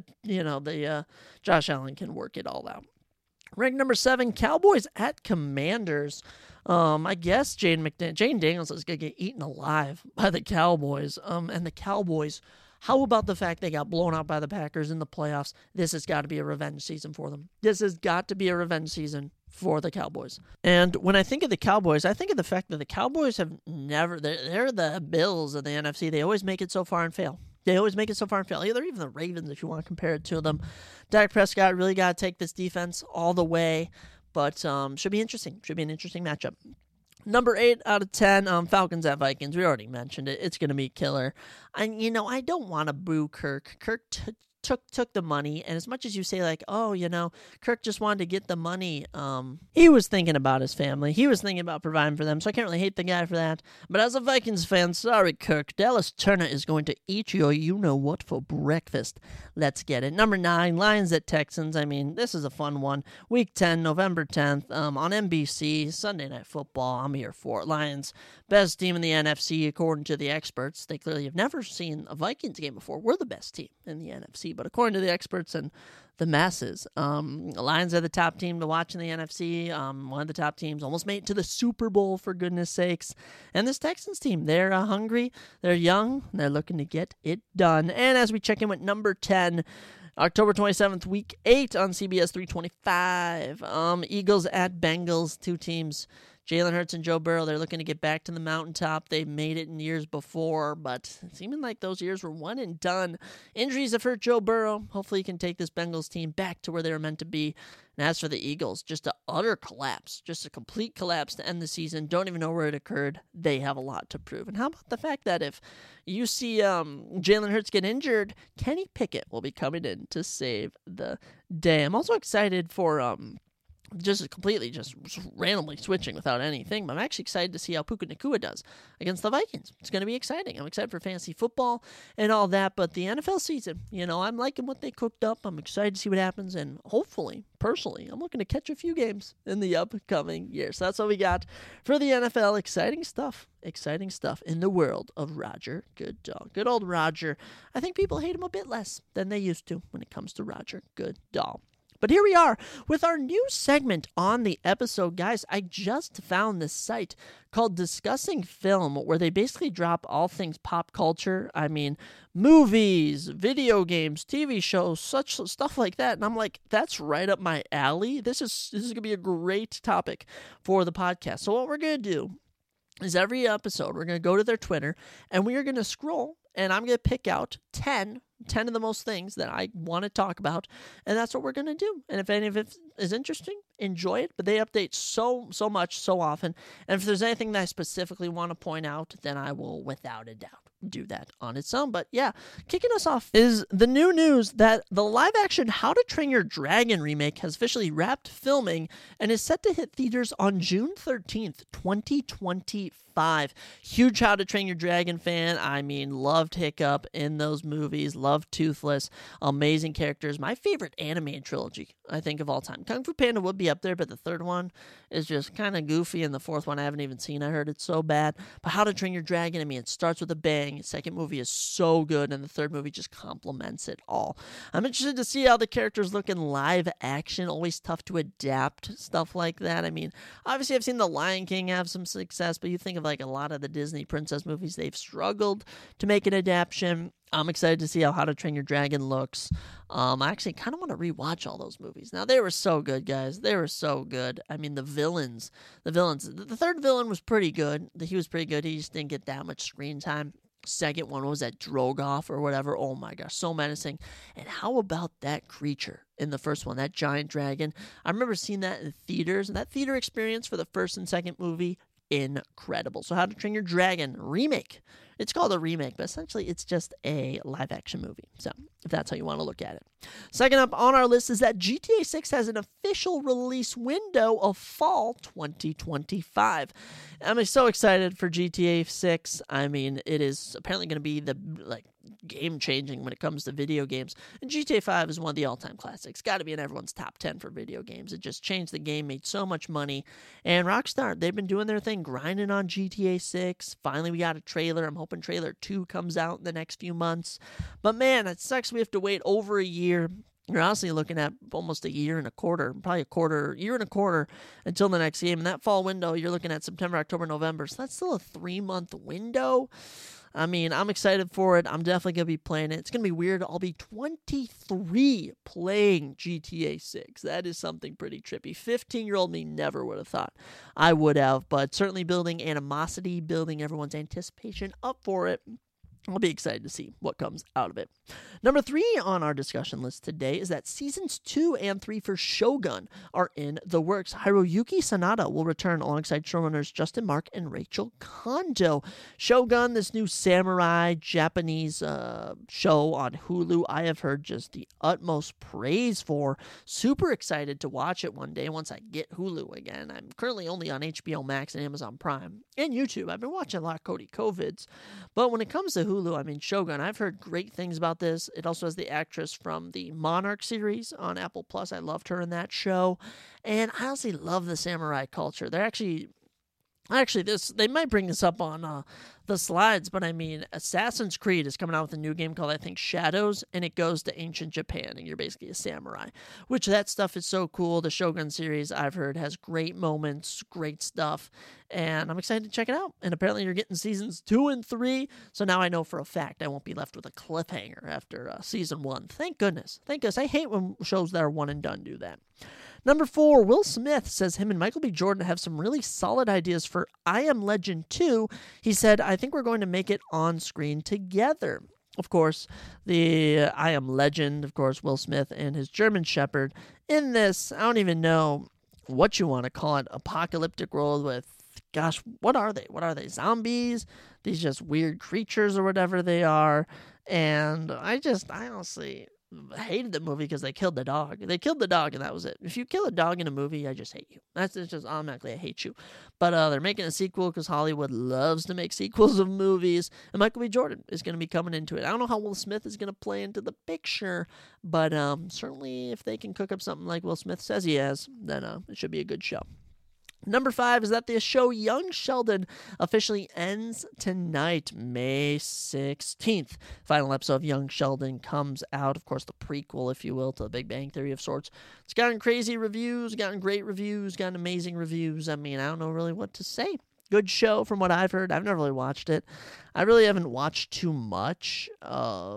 Speaker 1: Josh Allen can work it all out. Ranked number 7, Cowboys at Commanders. I guess Jane Daniels is going to get eaten alive by the Cowboys. And the Cowboys, how about the fact they got blown out by the Packers in the playoffs? This has got to be a revenge season for them. This has got to be a revenge season for the Cowboys. And when I think of the Cowboys, I think of the fact that the Cowboys have never, they're the Bills of the NFC. They always make it so far and fail. They always make it so far and fail. They're even the Ravens, if you want to compare it to them. Dak Prescott really got to take this defense all the way. But should be interesting. Should be an interesting matchup. Number 8 out of 10, Falcons at Vikings. We already mentioned it. It's going to be killer. And, I don't want to boo Kirk. Kirk took the money, and as much as you say, like, Kirk just wanted to get the money, he was thinking about his family. He was thinking about providing for them, so I can't really hate the guy for that. But as a Vikings fan, sorry, Kirk, Dallas Turner is going to eat your you-know-what for breakfast. Let's get it. Number 9, Lions at Texans. I mean, this is a fun one. Week 10, November 10th, on NBC, Sunday Night Football. I'm here for it. Lions, best team in the NFC, according to the experts. They clearly have never seen a Vikings game before. We're the best team in the NFC. But according to the experts and the masses, the Lions are the top team to watch in the NFC. One of the top teams, almost made it to the Super Bowl, for goodness sakes. And this Texans team, they're hungry, they're young, and they're looking to get it done. And as we check in with number 10, October 27th, Week 8 on CBS 325. Eagles at Bengals, 2 teams. Jalen Hurts and Joe Burrow, they're looking to get back to the mountaintop. They made it in years before, but it seemed like those years were one and done. Injuries have hurt Joe Burrow. Hopefully he can take this Bengals team back to where they were meant to be. And as for the Eagles, just an utter collapse, just a complete collapse to end the season. Don't even know where it occurred. They have a lot to prove. And how about the fact that if you see Jalen Hurts get injured, Kenny Pickett will be coming in to save the day. I'm also excited for just randomly switching without anything. But I'm actually excited to see how Puka Nacua does against the Vikings. It's going to be exciting. I'm excited for fantasy football and all that. But the NFL season, I'm liking what they cooked up. I'm excited to see what happens. And hopefully, personally, I'm looking to catch a few games in the upcoming year. So that's what we got for the NFL. Exciting stuff in the world of Roger Goodell. Good old Roger. I think people hate him a bit less than they used to when it comes to Roger Goodell. But here we are with our new segment on the episode. Guys, I just found this site called Discussing Film, where they basically drop all things pop culture. I mean, movies, video games, TV shows, such stuff like that. And I'm like, that's right up my alley. This is going to be a great topic for the podcast. So what we're going to do is every episode, we're going to go to their Twitter, and we are going to scroll, and I'm going to pick out 10 of the most things that I want to talk about, and that's what we're going to do. And if any of it is interesting enjoy it, but they update so much, so often. And if there's anything that I specifically want to point out, then I will, without a doubt, do that on its own. But yeah, kicking us off is the new news that the live-action How to Train Your Dragon remake has officially wrapped filming and is set to hit theaters on June 13th, 2025. Huge How to Train Your Dragon fan. I mean, loved Hiccup in those movies, loved Toothless, amazing characters. My favorite animated trilogy, I think, of all time. Kung Fu Panda would be up there, but the third one is just kind of goofy, and the fourth one I haven't even seen. I heard it's so bad. But How to Train Your Dragon, I mean, it starts with a bang. The second movie is so good, and the third movie just complements it all. I'm interested to see how the characters look in live action. Always tough to adapt stuff like that. I mean, obviously I've seen The Lion King have some success, but you think of like a lot of the Disney princess movies, they've struggled to make an adaptation. I'm excited to see how to Train Your Dragon looks. I actually kind of want to rewatch all those movies. Now, they were so good, guys. They were so good. I mean, the villains. The third villain was pretty good. He was pretty good. He just didn't get that much screen time. Second one was that Drogoth or whatever. Oh my gosh, so menacing. And how about that creature in the first one, that giant dragon? I remember seeing that in theaters, and that theater experience for the first and second movie, incredible. So How to Train Your Dragon remake. It's called a remake, but essentially it's just a live-action movie. So if that's how you want to look at it. Second up on our list is that GTA 6 has an official release window of fall 2025. I'm so excited for GTA 6. I mean, it is apparently going to be the game-changing when it comes to video games. And GTA 5 is one of the all-time classics. Got to be in everyone's top 10 for video games. It just changed the game, made so much money. And Rockstar, they've been doing their thing, grinding on GTA 6. Finally, we got a trailer. I'm hoping trailer 2 comes out in the next few months. But man, it sucks we have to wait over a year. You're honestly looking at almost a year and a quarter, probably year and a quarter until the next game. And that fall window, you're looking at September, October, November. So that's still a 3-month window. I mean, I'm excited for it. I'm definitely going to be playing it. It's going to be weird. I'll be 23 playing GTA 6. That is something pretty trippy. 15-year-old me never would have thought I would have, but certainly building animosity, building everyone's anticipation up for it. I'll be excited to see what comes out of it. Number 3 on our discussion list today is that seasons 2 and 3 for Shogun are in the works. Hiroyuki Sanada will return alongside showrunners Justin Mark and Rachel Kondo. Shogun, this new samurai Japanese show on Hulu, I have heard just the utmost praise for. Super excited to watch it one day once I get Hulu again. I'm currently only on HBO Max and Amazon Prime and YouTube. I've been watching a lot of Cody Covids, but when it comes to Hulu, I mean, Shogun, I've heard great things about this. It also has the actress from the Monarch series on Apple Plus. I loved her in that show. And I honestly love the samurai culture. They're actually they might bring this up on the slides, but I mean, Assassin's Creed is coming out with a new game called, I think, Shadows, and it goes to ancient Japan, and you're basically a samurai, which that stuff is so cool. The Shogun series, I've heard, has great moments, great stuff, and I'm excited to check it out. And apparently you're getting seasons 2 and 3, so now I know for a fact I won't be left with a cliffhanger after season 1. Thank goodness. I hate when shows that are one and done do that. Number 4, Will Smith says him and Michael B. Jordan have some really solid ideas for I Am Legend 2. He said, I think we're going to make it on screen together. Of course, the I Am Legend, of course, Will Smith and his German Shepherd. In this, I don't even know what you want to call it, apocalyptic world with, gosh, what are they? What are they? Zombies? These just weird creatures or whatever they are. And I honestly hated the movie because they killed the dog. They killed the dog, and that was it. If you kill a dog in a movie, I just hate you. It's just automatically I hate you. But they're making a sequel because Hollywood loves to make sequels of movies, and Michael B. Jordan is going to be coming into it. I don't know how Will Smith is going to play into the picture, but certainly if they can cook up something like Will Smith says he has, then it should be a good show. Number 5 is that the show Young Sheldon officially ends tonight, May 16th. Final episode of Young Sheldon comes out, of course, the prequel, if you will, to the Big Bang Theory of sorts. It's gotten crazy reviews, gotten great reviews, gotten amazing reviews. I mean, I don't know really what to say. Good show from what I've heard. I've never really watched it. I really haven't watched too much of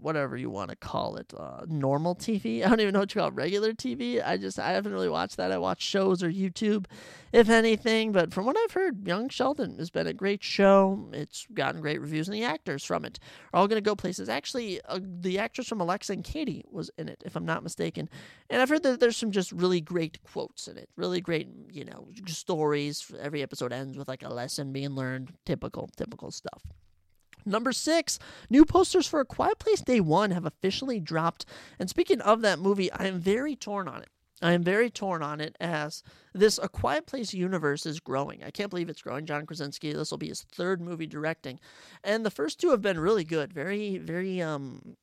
Speaker 1: whatever you want to call it, normal TV. I don't even know what you call it, regular TV. I haven't really watched that. I watch shows or YouTube, if anything. But from what I've heard, Young Sheldon has been a great show. It's gotten great reviews, and the actors from it are all going to go places. Actually, the actress from Alexa and Katie was in it, if I'm not mistaken. And I've heard that there's some just really great quotes in it, really great, stories. Every episode ends with like a lesson being learned. Typical stuff. Number 6, new posters for A Quiet Place Day 1 have officially dropped. And speaking of that movie, I am very torn on it. As this A Quiet Place universe is growing. I can't believe it's growing. John Krasinski, this will be his 3rd movie directing. And the first 2 have been really good. Very, very, I don't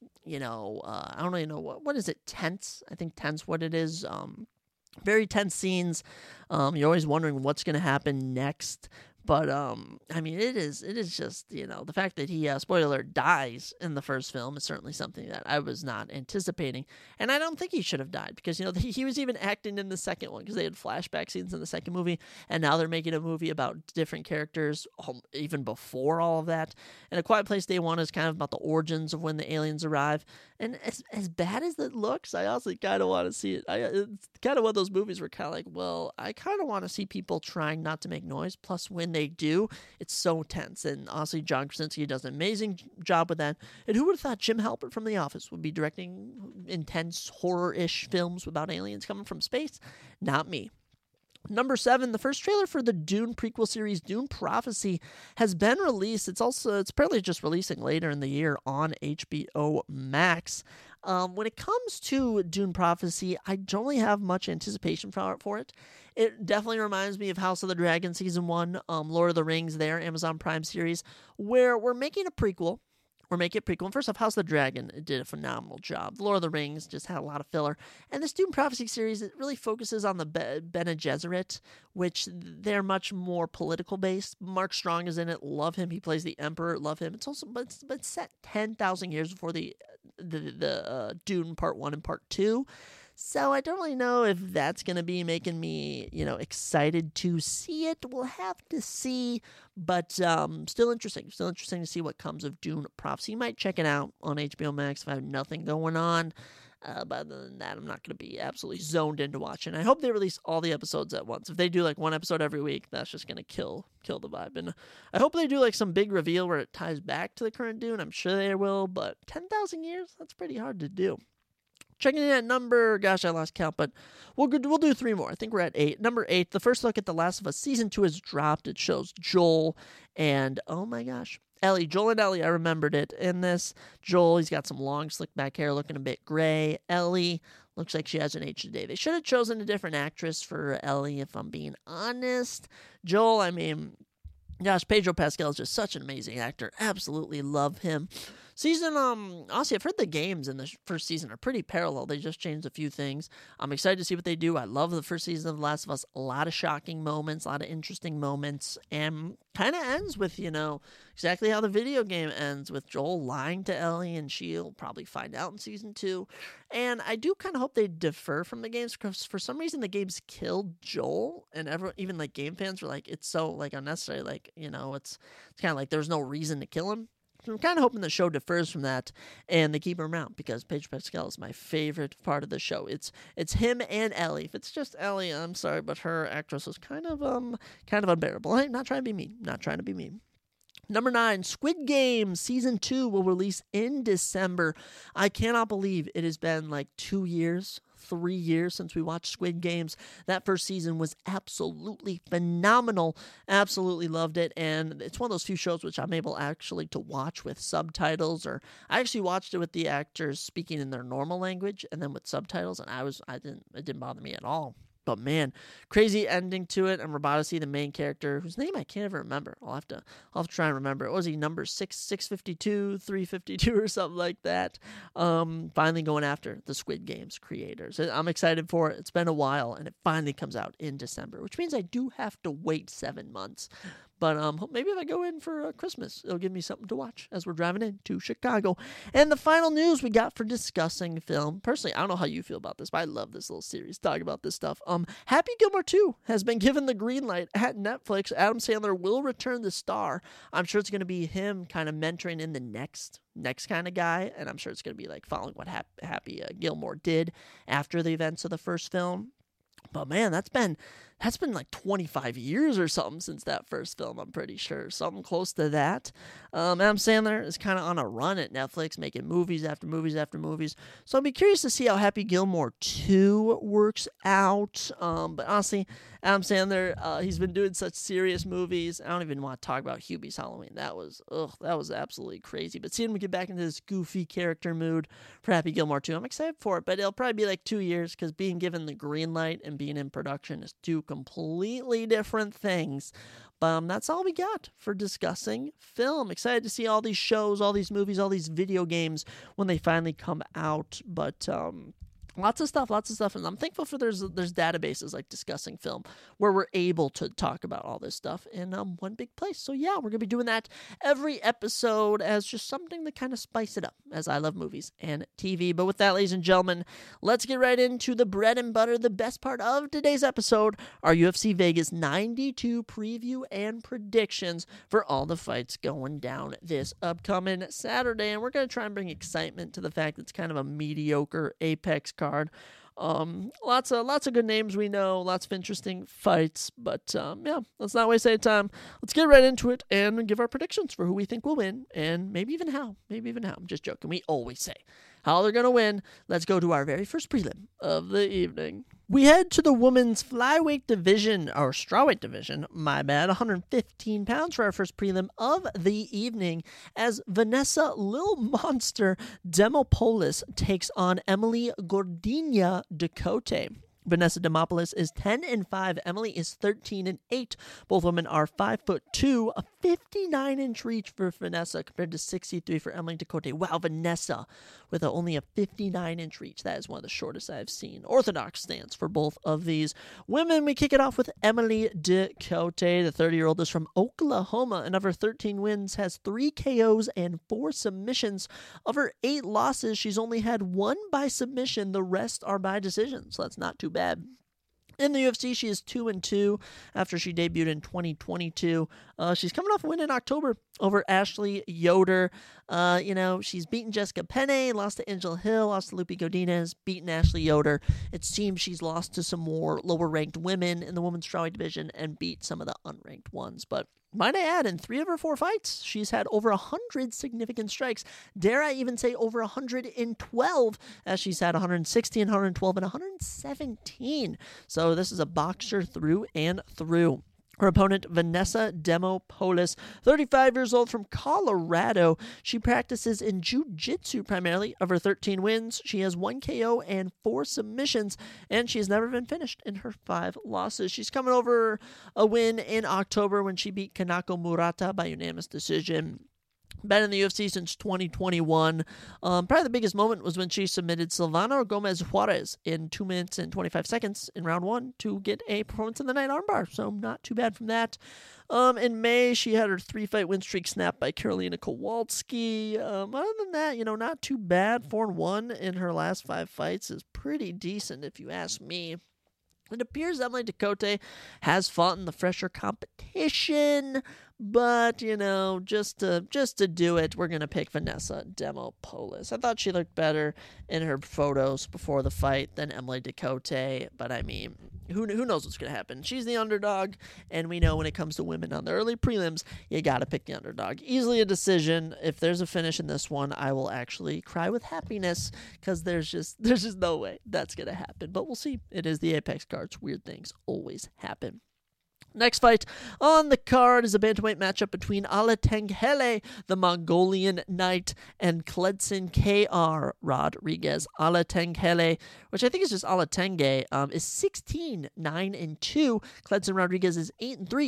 Speaker 1: really know, what is it, tense? I think tense what it is. Very tense scenes. You're always wondering what's going to happen next. But, it is just, the fact that he, spoiler alert, dies in the first film is certainly something that I was not anticipating. And I don't think he should have died because, he was even acting in the second one because they had flashback scenes in the second movie. And now they're making a movie about different characters even before all of that. And A Quiet Place Day 1 is kind of about the origins of when the aliens arrive. And as bad as it looks, I also kind of want to see it. It's kind of one of those movies where kind of like, well, I kind of want to see people trying not to make noise. Plus, when they do, it's so tense. And honestly, John Krasinski does an amazing job with that. And who would have thought Jim Halpert from The Office would be directing intense horror-ish films about aliens coming from space? Not me. Number 7, the first trailer for the Dune prequel series, Dune Prophecy, has been released. It's apparently just releasing later in the year on HBO Max. When it comes to Dune Prophecy, I don't really have much anticipation for it. It definitely reminds me of House of the Dragon Season 1, Lord of the Rings there, Amazon Prime series, where we're making a prequel. And first off, House of the Dragon did a phenomenal job. The Lord of the Rings just had a lot of filler. And this Dune Prophecy series, it really focuses on the Bene Gesserit, which they're much more political based. Mark Strong is in it. Love him. He plays the Emperor. Love him. It's also but it's set 10,000 years before the Dune Part 1 and Part 2. So I don't really know if that's going to be making me, excited to see it. We'll have to see, but still interesting. Still interesting to see what comes of Dune Prophecy. You might check it out on HBO Max if I have nothing going on. But other than that, I'm not going to be absolutely zoned into watching. I hope they release all the episodes at once. If they do like one episode every week, that's just going to kill the vibe. And I hope they do like some big reveal where it ties back to the current Dune. I'm sure they will, but 10,000 years, that's pretty hard to do. Checking in at number, gosh, I lost count, but we'll do 3 more. I think we're at 8. Number 8, the first look at The Last of Us Season 2 has dropped. It shows Joel and, oh my gosh, Ellie. Joel and Ellie, I remembered it in this. Joel, he's got some long, slick back hair, looking a bit gray. Ellie looks like she hasn't aged a day. They should have chosen a different actress for Ellie, if I'm being honest. Joel, gosh, Pedro Pascal is just such an amazing actor. Absolutely love him. Season, honestly, I've heard the games in the first season are pretty parallel. They just changed a few things. I'm excited to see what they do. I love the first season of The Last of Us. A lot of shocking moments, a lot of interesting moments, and kind of ends with, exactly how the video game ends, with Joel lying to Ellie, and she'll probably find out in Season 2. And I do kind of hope they defer from the games, because for some reason the games killed Joel, and even like game fans were like, it's so like unnecessary, like, it's kind of like there's no reason to kill him. So I'm kind of hoping the show differs from that and they keep him around, because Pedro Pascal is my favorite part of the show. It's him and Ellie. If it's just Ellie, I'm sorry, but her actress was kind of unbearable. I'm not trying to be mean. Number 9, Squid Game Season 2 will release in December. I cannot believe it has been like 2 years, 3 years since we watched Squid Games. That first season was absolutely phenomenal. Absolutely loved it. And it's one of those few shows which I'm able actually to watch with subtitles, or I actually watched it with the actors speaking in their normal language and then with subtitles, and it didn't bother me at all. But man, crazy ending to it. And Rabadasi, the main character, whose name I can't ever remember. I'll have to try and remember. What was he, number 652, 352 or something like that? Finally going after the Squid Games creators. I'm excited for it. It's been a while, and it finally comes out in December, which means I do have to wait 7 months. But maybe if I go in for Christmas, it'll give me something to watch as we're driving into Chicago. And the final news we got for discussing film. Personally, I don't know how you feel about this, but I love this little series, talking about this stuff. Happy Gilmore 2 has been given the green light at Netflix. Adam Sandler will return the star. I'm sure it's going to be him kind of mentoring in the next kind of guy, and I'm sure it's going to be like following what Happy Gilmore did after the events of the first film. But man, that's been like 25 years or something since that first film, I'm pretty sure. Something close to that. Adam Sandler is kind of on a run at Netflix, making movies after movies after movies. So I'll be curious to see how Happy Gilmore 2 works out. But honestly, Adam Sandler, he's been doing such serious movies. I don't even want to talk about Hubie's Halloween. That was absolutely crazy. But seeing him get back into this goofy character mood for Happy Gilmore 2, I'm excited for it. But it'll probably be like 2 years, because being given the green light and being in production is two completely different things. But that's all we got for discussing film. Excited to see all these shows, all these movies, all these video games when they finally come out. But lots of stuff, and I'm thankful for there's databases like Discussing Film where we're able to talk about all this stuff in one big place. So yeah, we're gonna be doing that every episode as just something to kind of spice it up, as I love movies and TV. But with that, ladies and gentlemen, let's get right into the bread and butter, the best part of today's episode, our UFC Vegas 92 preview and predictions for all the fights going down this upcoming Saturday. And we're gonna try and bring excitement to the fact that it's kind of a mediocre Apex card. Lots of good names we know, lots of interesting fights, but yeah, let's not waste any time. Let's get right into it and give our predictions for who we think will win, and maybe even how. I'm just joking. We always say how they're gonna win. Let's go to our very first prelim of the evening. We head to the women's flyweight division, or strawweight division, 115 pounds for our first prelim of the evening, as Vanessa Lil Monster Demopoulos takes on Emily Gordinia Ducote. Vanessa Demopoulos is 10-5. Emily is 13-8. Both women are 5'2", a 59-inch reach for Vanessa compared to 63 for Emily Ducote. Wow, Vanessa with only a 59-inch reach. That is one of the shortest I've seen. Orthodox stance for both of these women. We kick it off with Emily Ducote. The 30-year-old is from Oklahoma, and of her 13 wins, has 3 KOs and 4 submissions. Of her 8 losses, she's only had 1 by submission. The rest are by decision, so that's not too bad. In the UFC, she is 2-2 after she debuted in 2022. She's coming off a win in October over Ashley Yoder. She's beaten Jessica Penne, lost to Angela Hill, lost to Lupe Godinez, beaten Ashley Yoder. It seems she's lost to some more lower-ranked women in the women's strawweight division and beat some of the unranked ones. But might I add, in 3 of her 4 fights, she's had over 100 significant strikes. Dare I even say over 112, as she's had 116, 112, and 117. So this is a boxer through and through. Her opponent, Vanessa Demopoulos, 35 years old, from Colorado. She practices in jiu-jitsu primarily. Of her 13 wins, she has 1 KO and 4 submissions, and she has never been finished in her 5 losses. She's coming over a win in October when she beat Kanako Murata by unanimous decision. Been in the UFC since 2021. Probably the biggest moment was when she submitted Silvana Gomez Juarez in 2 minutes and 25 seconds in round 1 to get a performance in the night armbar. So not too bad from that. In May, she had her 3-fight win streak snapped by Karolina Kowalski. Other than that, not too bad. 4-1 in her last 5 fights is pretty decent if you ask me. It appears Emily Ducote has fought in the fresher competition, but, just to do it, we're going to pick Vanessa Demopoulos. I thought she looked better in her photos before the fight than Emily Ducote, but I mean, who knows what's going to happen? She's the underdog, and we know when it comes to women on the early prelims, you got to pick the underdog. Easily a decision. If there's a finish in this one, I will actually cry with happiness, because there's just no way that's going to happen. But we'll see. It is the Apex cards. Weird things always happen. Next fight on the card is a bantamweight matchup between Alatenghele, the Mongolian Knight, and Kledson K.R. Rodriguez. Alatenghele, which I think is just Alatenge, is 16-9-2. Kledson Rodriguez is 8-3.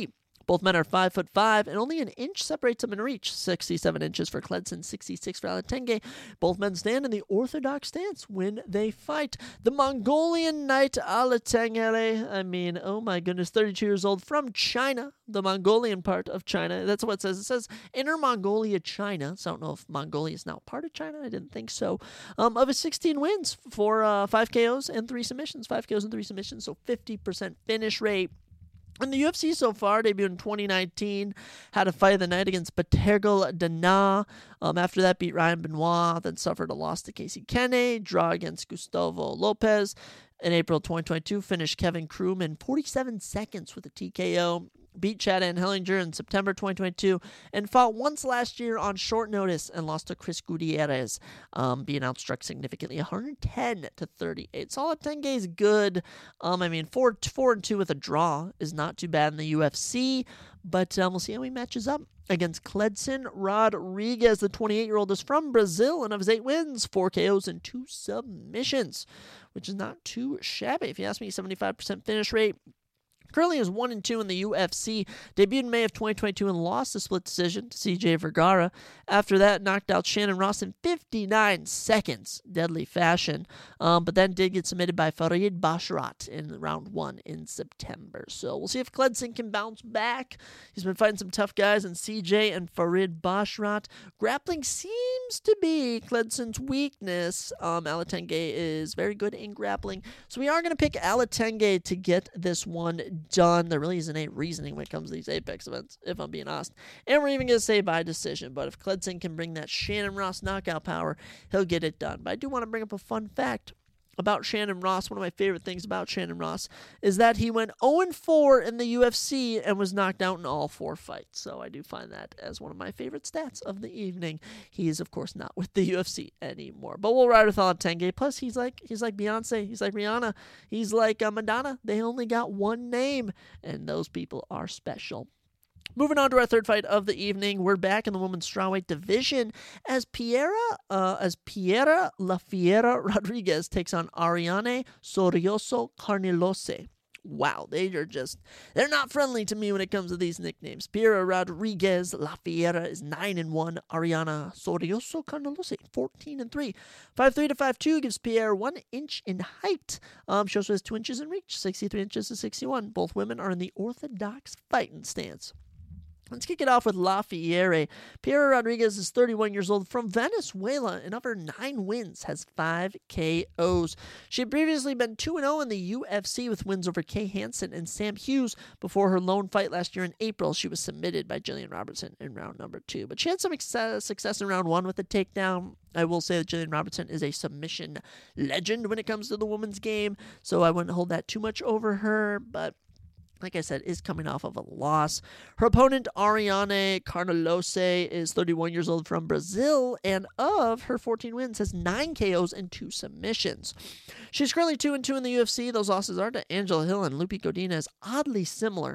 Speaker 1: Both men are 5'5", and only an inch separates them in reach. 67 inches for Kledson, 66 for Alatenge. Both men stand in the orthodox stance when they fight. The Mongolian knight Alatenge, oh my goodness, 32 years old, from China, the Mongolian part of China. That's what it says. It says Inner Mongolia, China. So I don't know if Mongolia is now part of China. I didn't think so. Of his 16 wins for 5 KOs and 3 submissions. 5 KOs and 3 submissions, so 50% finish rate. In the UFC so far, debuted in 2019, had a fight of the night against Batergel Dana. After that, beat Ryan Benoit, then suffered a loss to Casey Kenney, draw against Gustavo Lopez. In April 2022, finished Kevin Kroom in 47 seconds with a TKO. Beat Chad Ann Hellinger in September 2022 and fought once last year on short notice and lost to Chris Gutierrez, being outstruck significantly 110-38. Alatenge is good. 4-2 with a draw is not too bad in the UFC, but we'll see how he matches up against Kledson Rodriguez. The 28-year-old is from Brazil, and of his 8 wins, 4 KOs and 2 submissions, which is not too shabby. If you ask me, 75% finish rate. Currently is 1-2 in the UFC. Debuted in May of 2022 and lost a split decision to CJ Vergara. After that, knocked out Shannon Ross in 59 seconds, deadly fashion. But then did get submitted by Farid Basharat in round 1 in September. So we'll see if Kledson can bounce back. He's been fighting some tough guys in CJ and Farid Basharat. Grappling seems to be Kledson's weakness. Alatenge is very good in grappling. So we are going to pick Alatenge to get this one done. There really isn't any reasoning when it comes to these Apex events, if I'm being honest. And we're even going to say by decision. But if Kledson can bring that Shannon Ross knockout power, he'll get it done. But I do want to bring up a fun fact about Shannon Ross. One of my favorite things about Shannon Ross is that he went 0-4 in the UFC and was knocked out in all 4 fights. So I do find that as one of my favorite stats of the evening. He is, of course, not with the UFC anymore. But we'll ride with Alatenge. Plus, he's like Beyonce. He's like Rihanna. He's like Madonna. They only got one name, and those people are special. Moving on to our third fight of the evening, we're back in the women's strawweight division as Piera La Fiera Rodriguez takes on Ariane Sorioso Carnelose. Wow, they're not friendly to me when it comes to these nicknames. Piera Rodriguez La Fiera is 9-1. Ariana Sorioso Carnelose 14-3. 5'3" to 5'2" gives Pierre 1 inch in height. She also has 2 inches in reach, 63 inches to 61. Both women are in the orthodox fighting stance. Let's kick it off with La Fiera. Piera Rodriguez is 31 years old from Venezuela and of her 9 wins has 5 KOs. She had previously been 2-0 in the UFC with wins over Kay Hansen and Sam Hughes. Before her lone fight last year in April, she was submitted by Jillian Robertson in round number 2. But she had some success in round 1 with a takedown. I will say that Jillian Robertson is a submission legend when it comes to the women's game, so I wouldn't hold that too much over her, but like I said, is coming off of a loss. Her opponent, Ariane Carnelose, is 31 years old from Brazil, and of her 14 wins, has 9 KOs and 2 submissions. She's currently 2-2 in the UFC. Those losses are to Angela Hill and Lupi Godinez, oddly similar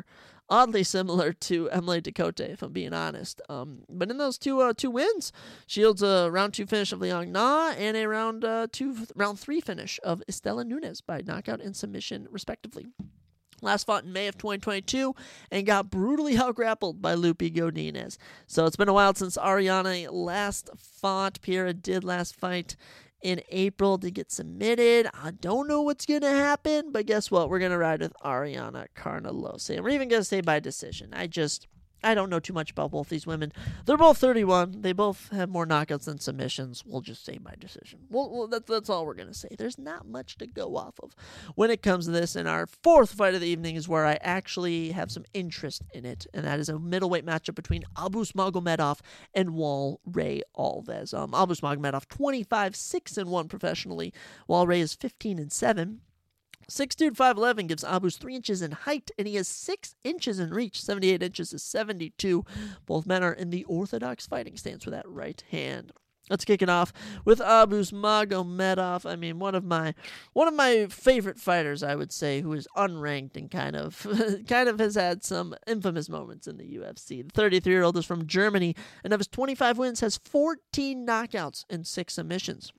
Speaker 1: to Emily Ducote, if I'm being honest. But in those two wins, she yields a round 2 finish of Liang Na and a round 3 finish of Estela Nunes by knockout and submission, respectively. Last fought in May of 2022 and got brutally out-grappled by Lupi Godinez. So it's been a while since Ariane last fought. Piera did last fight in April to get submitted. I don't know what's going to happen, but guess what? We're going to ride with Ariana Carnelose. And we're even going to say by decision. I don't know too much about both these women. They're both 31. They both have more knockouts than submissions. We'll just say by decision. That's all we're going to say. There's not much to go off of when it comes to this. And our fourth fight of the evening is where I actually have some interest in it, and that is a middleweight matchup between Abus Magomedov and Wal Ray Alves. Abus Magomedov 25-6-1 professionally, while Ray is 15-7. 6'2", 5'11", gives Abus 3 inches in height, and he has 6 inches in reach, 78 inches to 72. Both men are in the orthodox fighting stance with that right hand. Let's kick it off with Abus Magomedov. I mean, one of my favorite fighters, I would say, who is unranked and kind of has had some infamous moments in the UFC. The 33-year-old is from Germany, and of his 25 wins, has 14 knockouts and 6 submissions.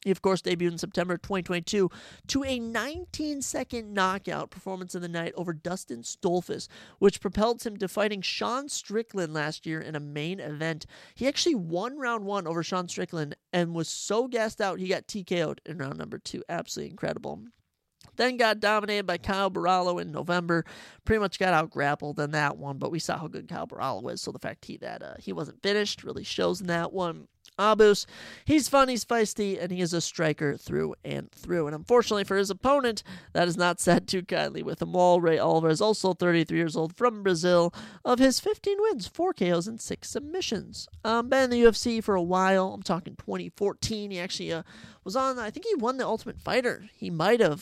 Speaker 1: He, of course, debuted in September 2022 to a 19-second knockout performance of the night over Dustin Stolfus, which propelled him to fighting Sean Strickland last year in a main event. He actually won round 1 over Sean Strickland and was so gassed out he got TKO'd in round number 2. Absolutely incredible. Then got dominated by Kyle Barallo in November. Pretty much got out-grappled in that one, but we saw how good Kyle Barallo is, so the fact that he wasn't finished really shows in that one. Abus, he's fun, he's feisty, and he is a striker through and through. And unfortunately for his opponent, that is not said too kindly with him. Ray Alvarez, also 33 years old, from Brazil. Of his 15 wins, 4 KOs and 6 submissions. Been in the UFC for a while. I'm talking 2014. He actually was on, I think he won the Ultimate Fighter. He might have.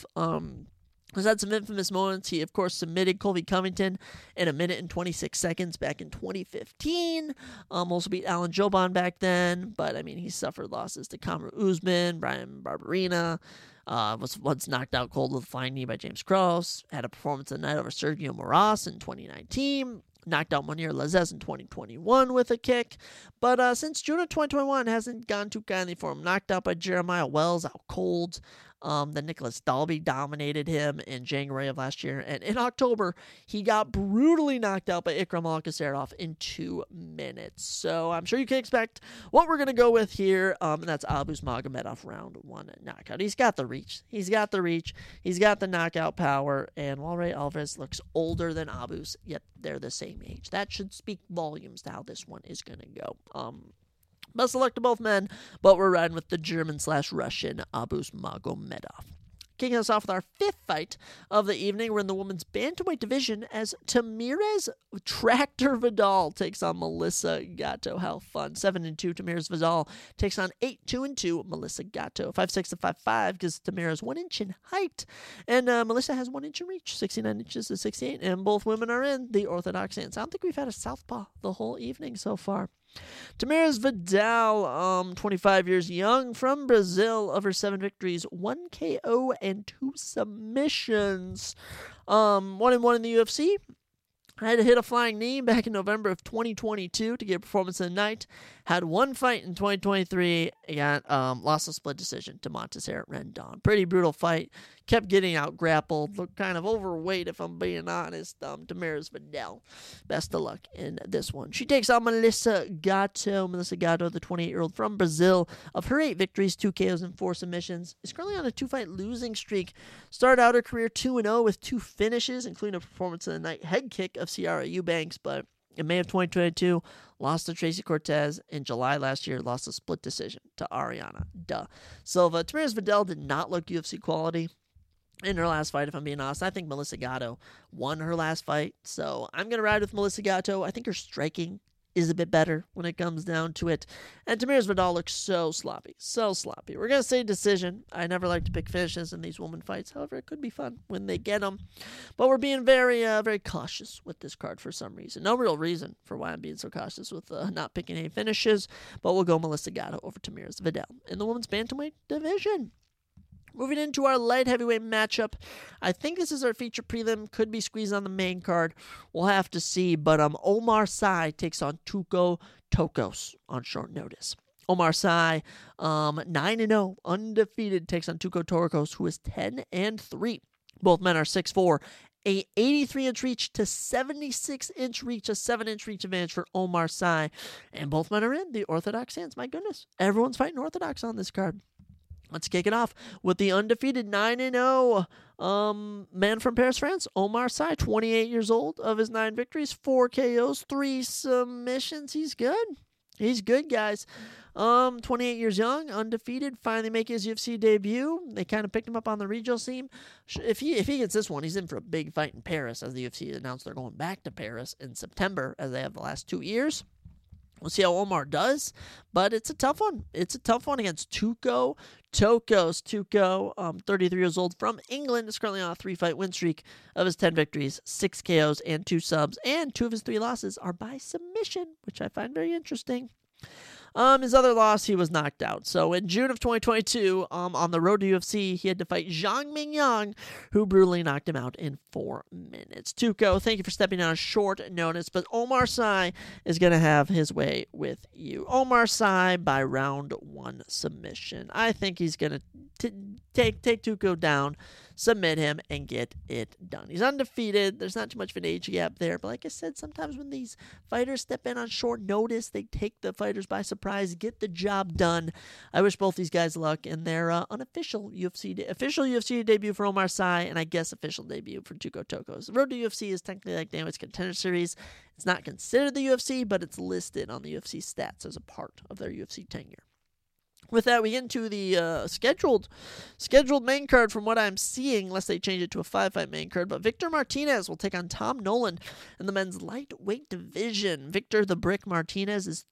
Speaker 1: He's had some infamous moments. He, of course, submitted Colby Covington in 1 minute and 26 seconds back in 2015. Also beat Alan Joban back then. But, I mean, he suffered losses to Kamaru Usman, Brian Barberena. Was once knocked out cold with a flying knee by James Krause. Had a performance of the night over Sergio Moraes in 2019. Knocked out Munir Lazzez in 2021 with a kick. But since June of 2021, hasn't gone too kindly for him. Knocked out by Jeremiah Wells out cold. Then Nicholas Dalby dominated him in January of last year. And in October, he got brutally knocked out by Ikram Alkasarov in 2 minutes. So I'm sure you can expect what we're going to go with here. And that's Abus Magomedov round 1 knockout. He's got the reach. He's got the knockout power. And while Ray Alvarez looks older than Abus, yet they're the same age. That should speak volumes to how this one is going to go. Best of luck to both men, but we're riding with the German/Russian Abus Magomedov. Kicking us off with our 5th fight of the evening. We're in the women's bantamweight division as Tamirez Tractor Vidal takes on Melissa Gatto. How fun. 7-2, Tamirez Vidal takes on 8-2, Melissa Gatto. 5'6" to 5'5", because Tamirez 1 inch in height. And Melissa has 1 inch in reach, 69 inches to 68. And both women are in the orthodox stance. I don't think we've had a southpaw the whole evening so far. Tamirez Vidal, 25 years young, from Brazil. Of her 7 victories, 1 KO and 2 submissions. 1-1 in the UFC. I had to hit a flying knee back in November of 2022 to get a performance of the night. Had 1 fight in 2023. Lost a split decision to Montserrat Rendon. Pretty brutal fight. Kept getting out grappled. Looked kind of overweight, if I'm being honest. Tamirez Vidal. Best of luck in this one. She takes on Melissa Gatto. Melissa Gatto, the 28-year-old from Brazil. Of her 8 victories, 2 KOs and 4 submissions. Is currently on a 2-fight losing streak. Started out her career 2-0 with 2 finishes, including a performance of the night head kick of Ciara Eubanks. But in May of 2022, lost to Tracy Cortez. In July last year, lost a split decision to Ariana Silva. Tamirez Vidal did not look UFC quality in her last fight, if I'm being honest. I think Melissa Gatto won her last fight, so I'm going to ride with Melissa Gatto. I think her striking is a bit better when it comes down to it. And Tamirez Vidal looks so sloppy. We're going to say decision. I never like to pick finishes in these woman fights. However, it could be fun when they get them. But we're being very, very cautious with this card for some reason. No real reason for why I'm being so cautious with not picking any finishes. But we'll go Melissa Gatto over Tamirez Vidal in the women's bantamweight division. Moving into our light heavyweight matchup, I think this is our feature prelim. Could be squeezed on the main card. We'll have to see. But Omar Sy takes on Tuco Tokos on short notice. Omar Sy, 9-0, undefeated, takes on Tuco Tokos, who is 10-3. Both men are 6'4". A 83-inch reach to 76-inch reach, a 7-inch reach advantage for Omar Sy. And both men are in the orthodox stance. My goodness, everyone's fighting orthodox on this card. Let's kick it off with the undefeated 9-0 man from Paris, France, Omar Sy, 28 years old. Of his 9 victories, 4 KOs, 3 submissions. He's good, guys. 28 years young, undefeated, finally making his UFC debut. They kind of picked him up on the regional scene. If he gets this one, he's in for a big fight in Paris, as the UFC announced they're going back to Paris in September, as they have the last 2 years. We'll see how Omar does, but it's a tough one. It's a tough one against Tuco Tokos. Tuco, 33 years old, from England, is currently on a 3-fight win streak. Of his 10 victories, 6 KOs and 2 subs, and 2 of his 3 losses are by submission, which I find very interesting. His other loss, he was knocked out. So in June of 2022, on the road to UFC, he had to fight Zhang Mingyang, who brutally knocked him out in 4 minutes. Tuco, thank you for stepping on a short notice, but Omar Sy is going to have his way with you. Omar Sy by round 1 submission. I think he's going to take Tuco down, submit him, and get it done. He's undefeated. There's not too much of an age gap there, but like I said, sometimes when these fighters step in on short notice, they take the fighters by surprise, get the job done. I wish both these guys luck in their unofficial UFC debut for Omar Sy, and I guess official debut for Tuco Tokos. The road to UFC is technically like Dana White's Contender Series. It's not considered the UFC, but it's listed on the UFC stats as a part of their UFC tenure. With that, we get into the scheduled main card from what I'm seeing, unless they change it to a 5-fight main card. But Victor Martinez will take on Tom Nolan in the men's lightweight division. Victor the Brick Martinez is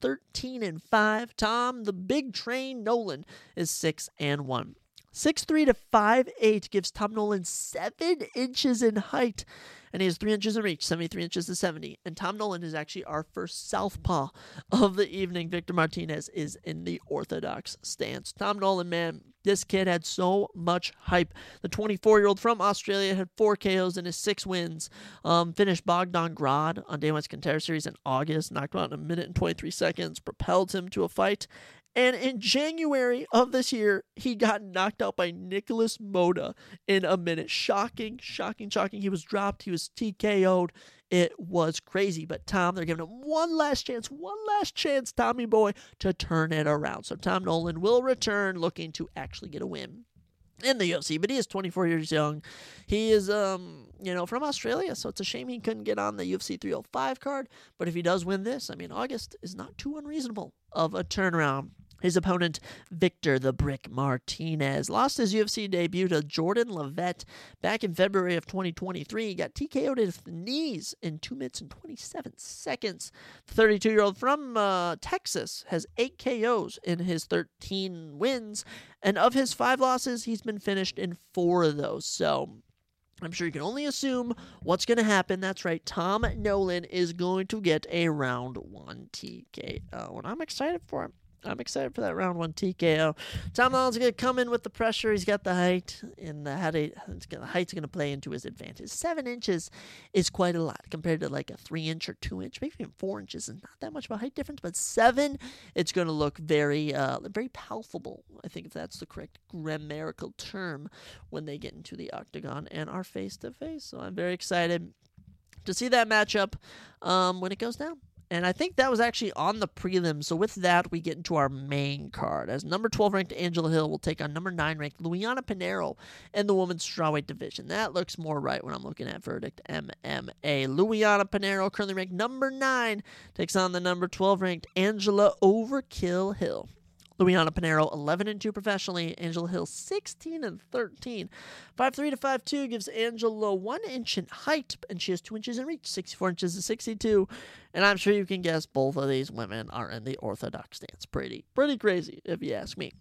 Speaker 1: 13-5. Tom the Big Train Nolan is 6-1. 6'3" to 5'8" gives Tom Nolan 7 inches in height, and he has 3 inches in reach, 73 inches to 70. And Tom Nolan is actually our first southpaw of the evening. Victor Martinez is in the orthodox stance. Tom Nolan, man, this kid had so much hype. The 24-year-old from Australia had 4 KOs in his 6 wins. Finished Bogdan Grad on Dana White's Contender Series in August, knocked him out in 1 minute and 23 seconds, propelled him to a fight. And in January of this year, he got knocked out by Nicholas Moda in 1 minute. Shocking. He was dropped. He was TKO'd. It was crazy. But Tom, they're giving him one last chance, Tommy boy, to turn it around. So Tom Nolan will return looking to actually get a win in the UFC, but he is 24 years young. He is, from Australia, so it's a shame he couldn't get on the UFC 305 card. But if he does win this, August is not too unreasonable of a turnaround. His opponent, Victor the Brick Martinez, lost his UFC debut to Jordan Levitt back in February of 2023. He got TKO'd at the knees in 2 minutes and 27 seconds. The 32-year-old from Texas has 8 KOs in his 13 wins, and of his 5 losses, he's been finished in 4 of those. So I'm sure you can only assume what's going to happen. That's right, Tom Nolan is going to get a round 1 TKO, and I'm excited for him. I'm excited for that round 1 TKO. Tom Nolan's going to come in with the pressure. He's got the height, and the height's going to play into his advantage. 7 inches is quite a lot compared to like a 3-inch or 2-inch, maybe even 4 inches. Is not that much of a height difference, but 7, it's going to look very, very palpable. I think if that's the correct grammatical term when they get into the octagon and are face to face. So I'm very excited to see that matchup when it goes down. And I think that was actually on the prelims. So with that, we get into our main card. As number 12 ranked Angela Hill will take on number 9 ranked Luiana Pinheiro in the women's strawweight division. That looks more right when I'm looking at Verdict MMA. Luiana Pinheiro, currently ranked number 9, takes on the number 12 ranked Angela Overkill Hill. Luiana Pinheiro, 11-2 professionally. Angela Hill, 16-13. 5'3" to 5'2" gives Angela 1 inch in height, and she has 2 inches in reach, 64 inches to 62. And I'm sure you can guess both of these women are in the orthodox stance. Pretty crazy, if you ask me.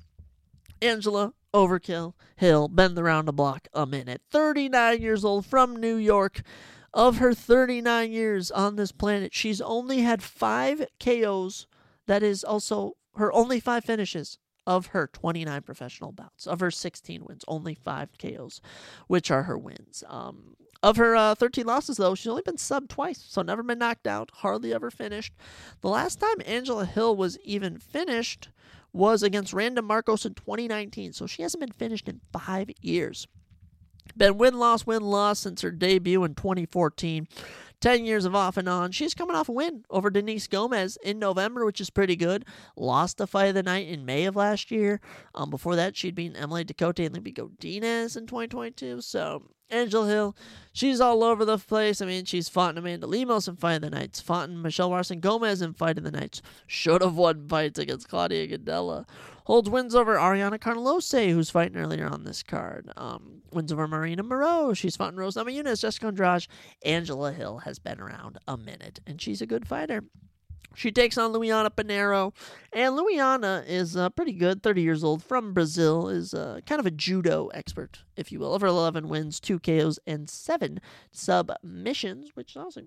Speaker 1: Angela Overkill Hill, been around the block a minute. 39 years old, from New York. Of her 39 years on this planet, she's only had 5 KOs. That is also her only 5 finishes of her 29 professional bouts. Of her 16 wins, only 5 KOs, which are her wins. Of her 13 losses, though, she's only been subbed twice, so never been knocked out, hardly ever finished. The last time Angela Hill was even finished was against Randa Marcos in 2019, so she hasn't been finished in 5 years. Been win-loss since her debut in 2014. 10 years of off and on. She's coming off a win over Denise Gomez in November, which is pretty good. Lost the fight of the night in May of last year. Before that, she'd beaten Emily Ducote and Libby Godinez in 2022. So, Angela Hill, she's all over the place. She's fought Amanda Lemos in Fight of the Nights, fought Michelle Larson Gomez in Fight of the Nights, should have won fights against Claudia Gadelha. Holds wins over Ariana Carnelose, who's fighting earlier on this card. Wins over Marina Moreau. She's fighting Rose Namajunas, Jessica Andrade. Angela Hill has been around a minute, and she's a good fighter. She takes on Luiana Pinheiro, and Luiana is pretty good, 30 years old, from Brazil, is kind of a judo expert, if you will. Of her 11 wins, 2 KOs, and 7 submissions, which is awesome.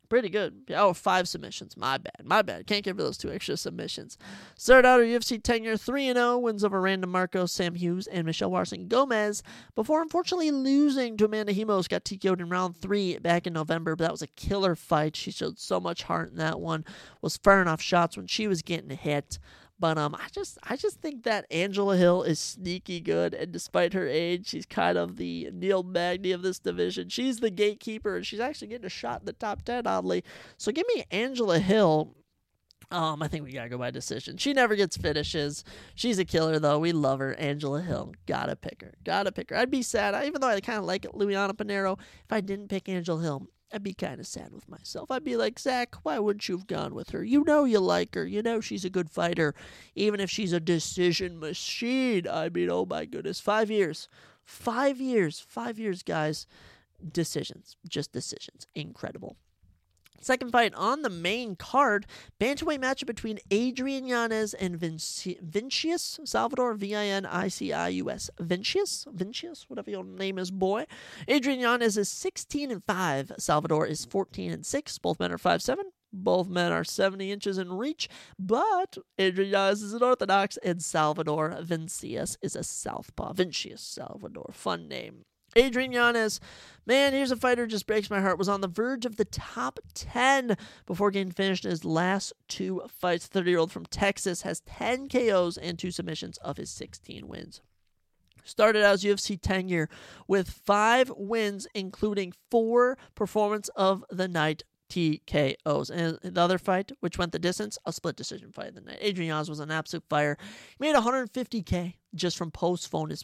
Speaker 1: Pretty good. Oh, 5 submissions. My bad. Can't give her those 2 extra submissions. Started out her UFC tenure 3-0, wins over Randa Marcos, Sam Hughes, and Michelle Warson Gomez, before unfortunately losing to Amanda Hemos. Got TKO'd in round 3 back in November, but that was a killer fight. She showed so much heart in that one, was firing off shots when she was getting hit. But I just think that Angela Hill is sneaky good, and despite her age, she's kind of the Neil Magny of this division. She's the gatekeeper, and she's actually getting a shot in the top 10, oddly. So give me Angela Hill. I think we gotta go by decision. She never gets finishes. She's a killer, though. We love her. Angela Hill. Gotta pick her. I'd be sad, even though I kind of like Luciana Pinheiro, if I didn't pick Angela Hill. I'd be kind of sad with myself. I'd be like, Zach, why wouldn't you have gone with her? You know you like her. You know she's a good fighter. Even if she's a decision machine. I mean, oh my goodness. 5 years. 5 years. 5 years, guys. Decisions. Just decisions. Incredible. Second fight on the main card, bantamweight matchup between Adrian Yanez and Vincius Salvador, Vinicius, Vincius, whatever your name is, boy. Adrian Yanez is 16-5, Salvador is 14-6. Both men are 5'7". Both men are 70 inches in reach, but Adrian Yanez is an orthodox, and Salvador Vincius is a southpaw. Vincius Salvador, fun name. Adrian Yanez, man, here's a fighter who just breaks my heart, was on the verge of the top 10 before getting finished in his last 2 fights. 30-year-old from Texas has 10 KOs and 2 submissions of his 16 wins. Started out his UFC tenure with 5 wins, including 4 performance of the night TKOs. And the other fight, which went the distance, a split decision fight of the night. Adrian Yanez was an absolute fire. He made $150K just from post-performance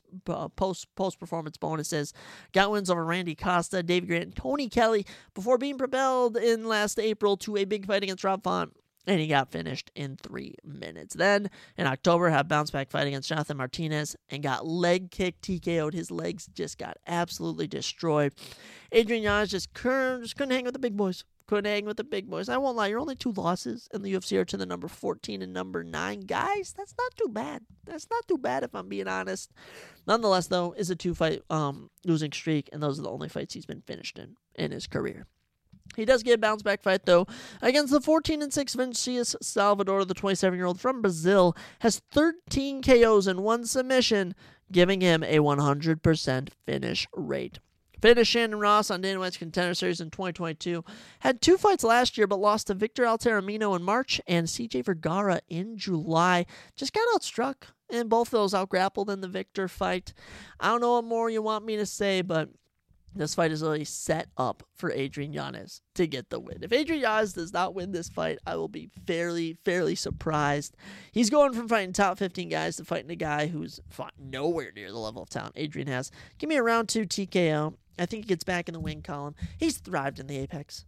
Speaker 1: bonuses. Got wins over Randy Costa, David Grant, and Tony Kelly before being propelled in last April to a big fight against Rob Font. And he got finished in 3 minutes. Then, in October, had a bounce-back fight against Jonathan Martinez and got leg kick TKO'd. His legs just got absolutely destroyed. Adrian Yanez just couldn't hang with the big boys. I won't lie, your only 2 losses in the UFC are to the number 14 and number 9 guys. That's not too bad. If I'm being honest. Nonetheless, though, is a 2-fight losing streak, and those are the only fights he's been finished in his career. He does get a bounce-back fight, though, against the 14-6 Vincius Salvador. The 27-year-old from Brazil has 13 KOs and 1 submission, giving him a 100% finish rate. Finished Shannon Ross on Dana White's Contender Series in 2022. Had 2 fights last year, but lost to Victor Altamirano in March and CJ Vergara in July. Just got outstruck, and both those outgrappled in the Victor fight. I don't know what more you want me to say, but this fight is really set up for Adrian Yanez to get the win. If Adrian Yanez does not win this fight, I will be fairly surprised. He's going from fighting top 15 guys to fighting a guy who's fought nowhere near the level of talent Adrian has. Give me a round 2 TKO. I think he gets back in the win column. He's thrived in the Apex.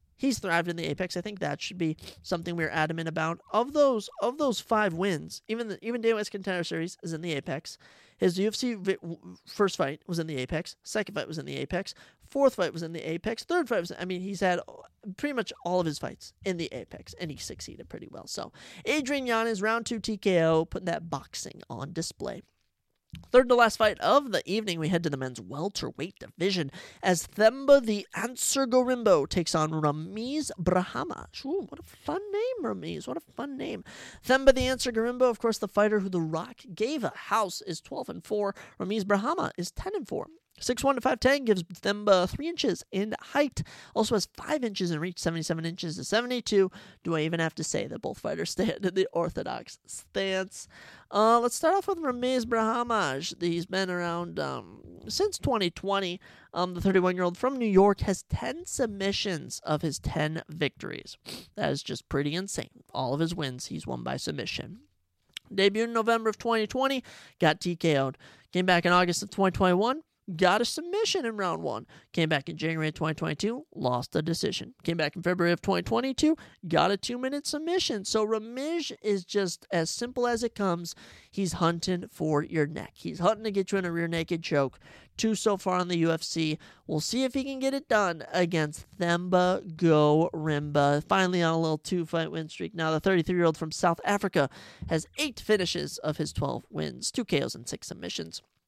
Speaker 1: I think that should be something we're adamant about. Of those 5 wins, even Dana White's Contender Series is in the Apex. His UFC first fight was in the Apex. Second fight was in the Apex. Fourth fight was in the Apex. Third fight was, he's had pretty much all of his fights in the Apex, and he succeeded pretty well. So, Adrian Yanez, round 2 TKO, putting that boxing on display. Third to last fight of the evening, we head to the men's welterweight division as Themba the Answer Gorimbo takes on Ramiz Brahima. Ooh, what a fun name, Ramiz. What a fun name. Themba the Answer Gorimbo, of course, the fighter who The Rock gave a house, is 12-4. Ramiz Brahima is 10-4. 6'1" to 5'10", gives Themba 3 inches in height. Also has 5 inches in reach, 77 inches to 72. Do I even have to say that both fighters stand in the orthodox stance? Let's start off with Ramiz Brahima. He's been around since 2020. The 31-year-old from New York has 10 submissions of his 10 victories. That is just pretty insane. All of his wins, he's won by submission. Debuted in November of 2020, got TKO'd. Came back in August of 2021. Got a submission in round 1. Came back in January of 2022, lost a decision. Came back in February of 2022, got a 2-minute submission. So Ramiz is just as simple as it comes. He's hunting for your neck. He's hunting to get you in a rear naked choke. 2 so far in the UFC. We'll see if he can get it done against Themba Gorimbo. Finally on a little 2-fight win streak. Now the 33-year-old from South Africa has 8 finishes of his 12 wins, 2 KOs and 6 submissions.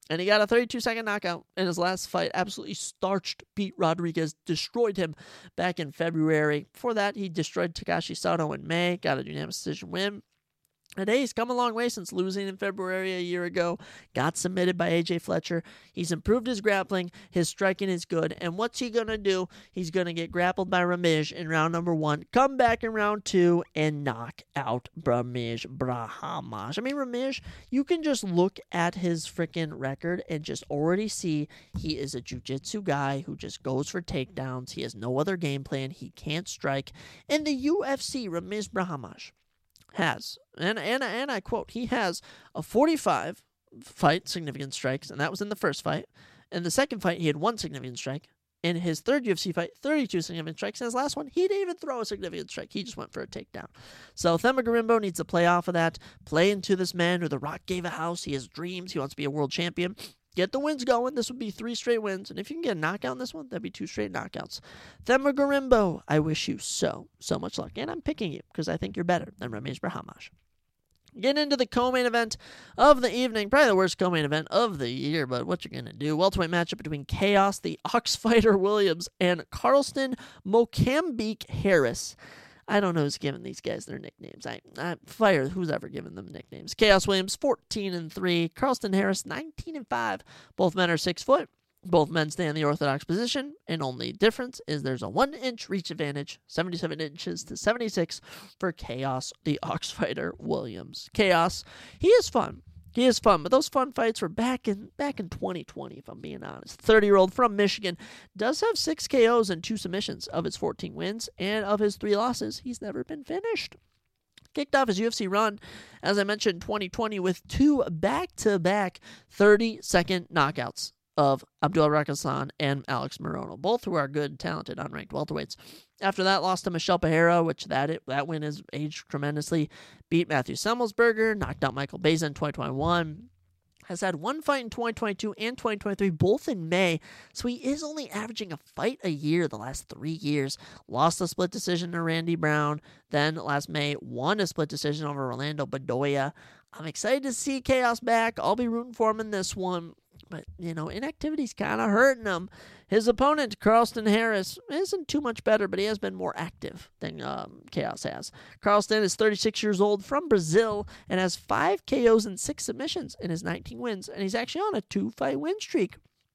Speaker 1: And he got a 32-second knockout in his last fight. Absolutely starched Pete Rodriguez, destroyed him back in February. Before that, he destroyed Takashi Sato in May, got a unanimous decision win. And hey, he's come a long way since losing in February a year ago. Got submitted by AJ Fletcher. He's improved his grappling. His striking is good. And what's he going to do? He's going to get grappled by Ramirez in round number 1, come back in round 2, and knock out Ramirez Brahimaj. I mean, Ramirez, you can just look at his freaking record and just already see he is a jiu-jitsu guy who just goes for takedowns. He has no other game plan. He can't strike. In the UFC, Ramirez Brahimaj has, and I quote, he has a 45 fight significant strikes, and that was in the first fight. In the second fight, he had 1 significant strike. In his third UFC fight, 32 significant strikes. In his last one, he didn't even throw a significant strike. He just went for a takedown. So Themba Gorimbo needs to play off of that, play into this man who The Rock gave a house. He has dreams. He wants to be a world champion. Get the wins going. This would be 3 straight wins. And if you can get a knockout in this one, that'd be 2 straight knockouts. Themba Gorimbo, I wish you so much luck. And I'm picking you because I think you're better than Ramirez Brahimaj. Getting into the co-main event of the evening, probably the worst co-main event of the year, but what you're going to do. Welterweight matchup between Chaos, the Oxfighter Williams, and Carlston Mocambique Harris. I don't know who's giving these guys their nicknames. I fire who's ever given them nicknames. Chaos Williams, 14-3. Carlston Harris, 19-5. Both men are 6 foot. Both men stay in the orthodox position, and only difference is there's a 1-inch reach advantage, 77 inches to 76 for Chaos, the Oxfighter Williams. Chaos, he is fun. He is fun, but those fun fights were back in 2020, if I'm being honest. 30-year-old from Michigan does have 6 KOs and 2 submissions of his 14 wins, and of his 3 losses, he's never been finished. Kicked off his UFC run, as I mentioned, 2020 with 2 back-to-back 30-second knockouts of Abdul Rakazan and Alex Morono, both who are good, talented, unranked welterweights. After that, lost to Michelle Pereira, which that win has aged tremendously. Beat Matthew Semmelsberger, knocked out Michael Beza in 2021. Has had 1 fight in 2022 and 2023, both in May, so he is only averaging a fight a year the last 3 years. Lost a split decision to Randy Brown, then last May won a split decision over Orlando Bedoya. I'm excited to see Chaos back. I'll be rooting for him in this one. But, inactivity's kind of hurting him. His opponent, Carlston Harris, isn't too much better, but he has been more active than Chaos has. Carlston is 36 years old, from Brazil, and has 5 KOs and 6 submissions in his 19 wins. And he's actually on a 2-fight win streak.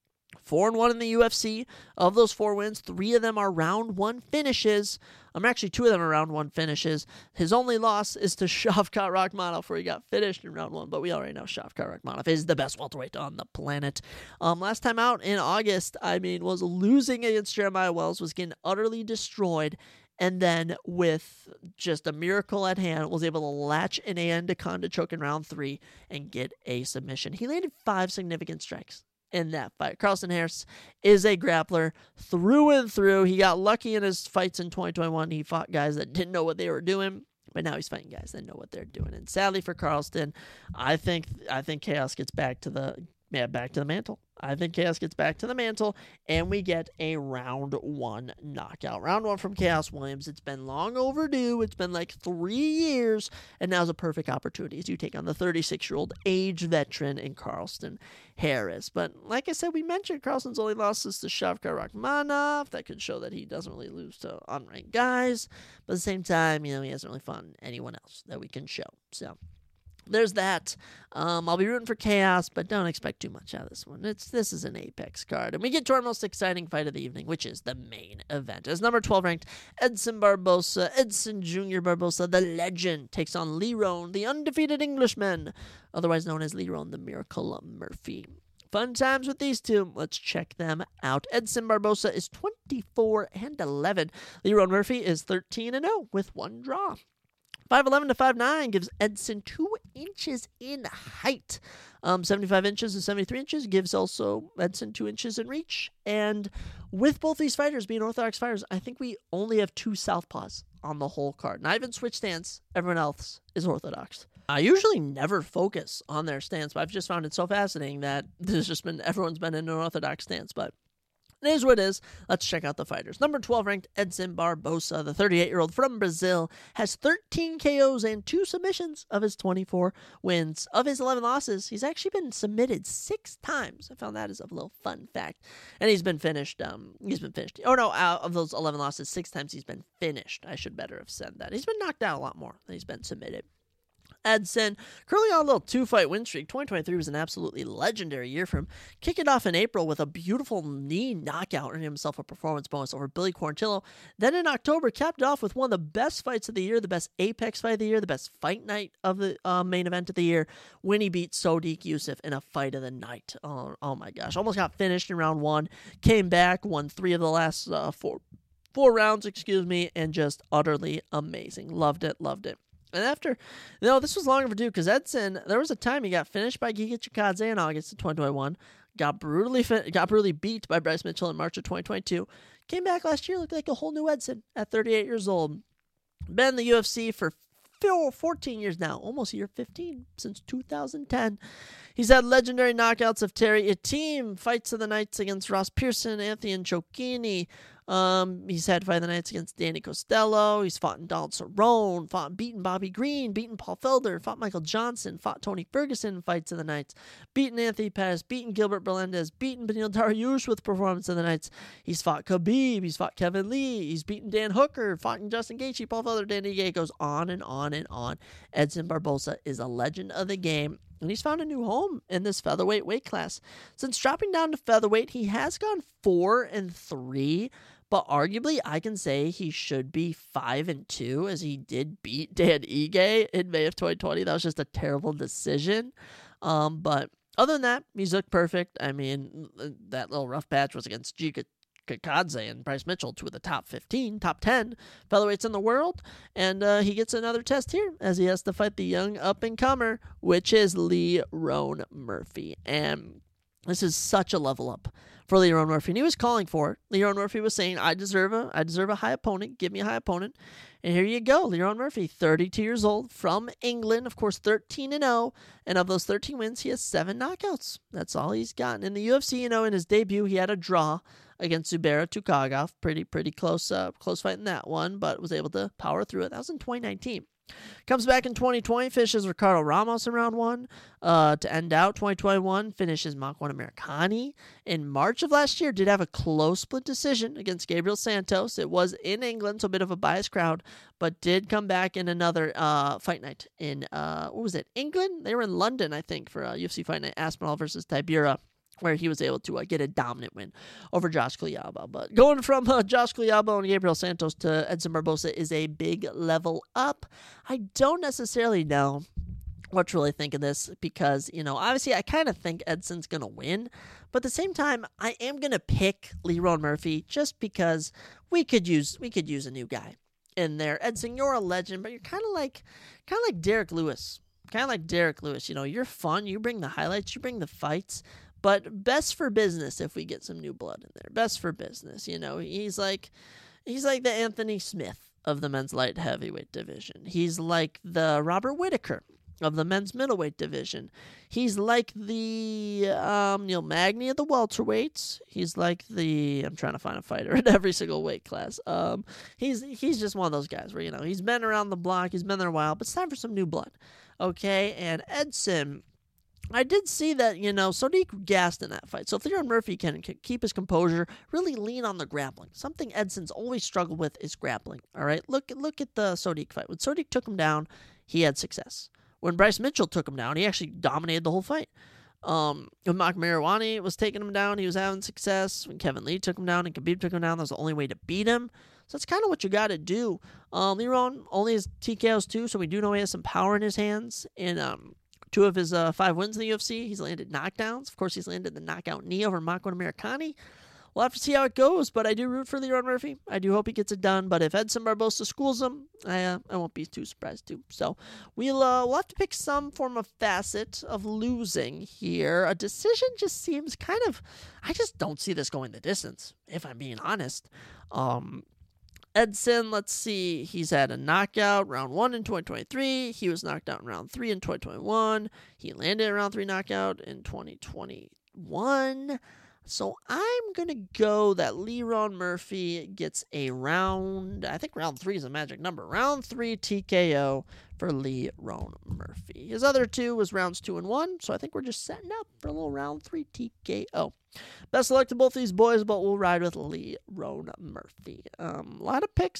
Speaker 1: 4-1 in the UFC. Of those 4 wins, 3 of them are round 1 finishes. Actually, 2 of them are round 1 finishes. His only loss is to Shavkat Rakhmonov, where he got finished in round 1, but we already know Shavkat Rakhmonov is the best welterweight on the planet. Last time out in August, was losing against Jeremiah Wells, was getting utterly destroyed, and then with just a miracle at hand, was able to latch an Anaconda choke in round 3 and get a submission. He landed 5 significant strikes in that fight. Carlston Harris is a grappler through and through. He got lucky in his fights in 2021. He fought guys that didn't know what they were doing, but now he's fighting guys that know what they're doing. And sadly for Carlston, I think Chaos gets back to the mantle. I think Chaos gets back to the mantle, and we get a round 1 knockout. Round 1 from Chaos Williams. It's been long overdue. It's been like 3 years, and now's a perfect opportunity as you take on the 36-year-old age veteran in Carlston Harris. But like I said, we mentioned Carlston's only losses to Shavkat Rakhmonov. That could show that he doesn't really lose to unranked guys, but at the same time, he hasn't really fought anyone else that we can show. So there's that. I'll be rooting for Chaos, but don't expect too much out of this one. This is an Apex card. And we get to our most exciting fight of the evening, which is the main event. As number 12 ranked Edson Jr. Barbosa, the legend, takes on Lerone, the undefeated Englishman, otherwise known as Lerone the Miracle Murphy. Fun times with these two. Let's check them out. Edson Barbosa is 24-11. Lerone Murphy is 13-0 with 1 draw. 5'11" to 5'9" gives Edson 2 inches in height. 75 inches and 73 inches gives also Edson 2 inches in reach. And with both these fighters being orthodox fighters, I think we only have 2 southpaws on the whole card. Not even switch stance. Everyone else is orthodox. I usually never focus on their stance, but I've just found it so fascinating that everyone's been in an orthodox stance. But It is what it is. Let's check out the fighters. Number 12 ranked Edson Barbosa, the 38-year-old from Brazil, has 13 KOs and 2 submissions of his 24 wins. Of his 11 losses, he's actually been submitted 6 times. I found that as a little fun fact. And he's been finished. Of those 11 losses, 6 times he's been finished. I should better have said that. He's been knocked out a lot more than he's been submitted. Edson, currently on a little 2-fight win streak. 2023 was an absolutely legendary year for him. Kicked it off in April with a beautiful knee knockout, earning himself a performance bonus over Billy Quarantillo. Then in October, capped it off with one of the best fights of the year, the best Apex fight of the year, the best fight night of the main event of the year, when he beat Sodiq Yusuff in a fight of the night. Oh my gosh. Almost got finished in round 1. Came back, won 3 of the last 4 rounds, and just utterly amazing. Loved it. And after, this was long overdue because Edson, there was a time he got finished by Giga Chikadze in August of 2021, got brutally beat by Bryce Mitchell in March of 2022, came back last year, looked like a whole new Edson at 38 years old. Been in the UFC for 14 years now, almost year 15, since 2010. He's had legendary knockouts of Terry Etim, fights of the nights against Ross Pearson, Anthony Njokuani. He's had fight of the nights against Danny Costello. He's fought in Donald Cerrone, beaten Bobby Green, beaten Paul Felder, fought Michael Johnson, fought Tony Ferguson in fights of the nights, beaten Anthony Pettis, beaten Gilbert Melendez, beaten Beneil Dariush with performance of the nights. He's fought Khabib, he's fought Kevin Lee, he's beaten Dan Hooker, fought Justin Gaethje, Paul Felder, Danny Ige, goes on and on and on. Edson Barbosa is a legend of the game, and he's found a new home in this featherweight weight class. Since dropping down to featherweight, he has gone 4-3, but arguably I can say he should be 5-2, as he did beat Dan Ige in May of 2020. That was just a terrible decision. But other than that, he's looked perfect. I mean, that little rough patch was against Giga Chikadze and Bryce Mitchell, 2 of the top 10 featherweights in the world. And he gets another test here as he has to fight the young up-and-comer, which is Lerone Murphy. And this is such a level up for Lerone Murphy. And he was calling for it. Lerone Murphy was saying, I deserve a high opponent. Give me a high opponent. And here you go. Lerone Murphy, 32 years old, from England, of course, 13-0. And of those 13 wins, he has 7 knockouts. That's all he's gotten. In the UFC, in his debut, he had a draw against Zubaira Tukhugov. Pretty close fight in that one, but was able to power through it. That was in 2019. Comes back in 2020, finishes Ricardo Ramos in round 1. To end out 2021, finishes Makwan Amirkhani. In March of last year, did have a close split decision against Gabriel Santos. It was in England, so a bit of a biased crowd, but did come back in another fight night in, England? They were in London, I think, for UFC Fight Night, Aspinall versus Tybura, where he was able to get a dominant win over Josh Cuyaba. But going from Josh Cuyaba and Gabriel Santos to Edson Barbosa is a big level up. I don't necessarily know what to really think of this because, obviously I kind of think Edson's going to win. But at the same time, I am going to pick Lerone Murphy just because we could use a new guy in there. Edson, you're a legend, but you're kind of like Derek Lewis. You're fun. You bring the highlights. You bring the fights. But best for business if we get some new blood in there. Best for business. He's like the Anthony Smith of the men's light heavyweight division. He's like the Robert Whittaker of the men's middleweight division. He's like the Neil Magny of the welterweights. He's like I'm trying to find a fighter in every single weight class. He's just one of those guys where, he's been around the block. He's been there a while, but it's time for some new blood. Okay, and Edson, I did see that, Sodiq gassed in that fight. So if Lerone Murphy can keep his composure, really lean on the grappling. Something Edson's always struggled with is grappling. All right, look at the Sodiq fight. When Sodiq took him down, he had success. When Bryce Mitchell took him down, he actually dominated the whole fight. When Mak Mariwani was taking him down, he was having success. When Kevin Lee took him down and Khabib took him down, that was the only way to beat him. So that's kind of what you got to do. Lerone only has TKOs too, so we do know he has some power in his hands. And 2 of his 5 wins in the UFC, he's landed knockdowns. Of course, he's landed the knockout knee over Makwan Amirkhani. We'll have to see how it goes, but I do root for Lerone Murphy. I do hope he gets it done, but if Edson Barbosa schools him, I won't be too surprised too. So we'll have to pick some form of facet of losing here. A decision just seems I just don't see this going the distance, if I'm being honest. Edson, let's see, he's had a knockout round 1 in 2023. He was knocked out in round 3 in 2021. He landed a round 3 knockout in 2021. So I'm going to go that Leron Murphy gets a round, I think round 3 is a magic number, round 3 TKO for Leron Murphy. His other 2 was rounds 2 and 1, so I think we're just setting up for a little round 3 TKO. Best of luck to both these boys, but we'll ride with Leron Murphy. A lot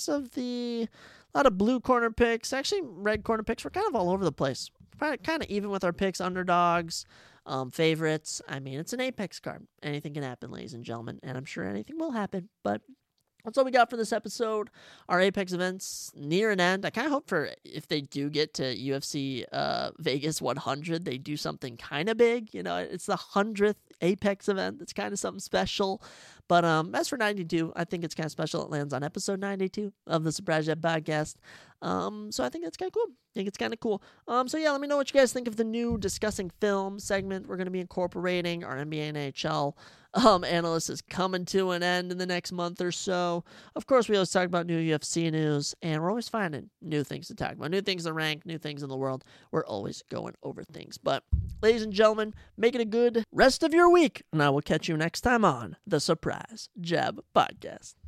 Speaker 1: of blue corner picks, actually red corner picks. We're kind of all over the place. Kind of even with our picks, underdogs, favorites. I mean, it's an Apex card. Anything can happen, ladies and gentlemen, and I'm sure anything will happen, but that's all we got for this episode. Our Apex events near an end. I kind of hope for if they do get to UFC Vegas 100, they do something kind of big. You know, it's the 100th Apex event. It's kind of something special. But as for 92, I think it's kind of special. It lands on episode 92 of the Surprise Jab podcast. So I think that's kind of cool. I think it's kind of cool. So yeah, let me know what you guys think of the new discussing film segment we're going to be incorporating. Our NBA and NHL analyst is coming to an end in the next month or so. Of course, we always talk about new UFC news, and we're always finding new things to talk about, new things to rank, new things in the world. We're always going over things. But ladies and gentlemen, make it a good rest of your week, and I will catch you next time on the Surprise Jab Podcast.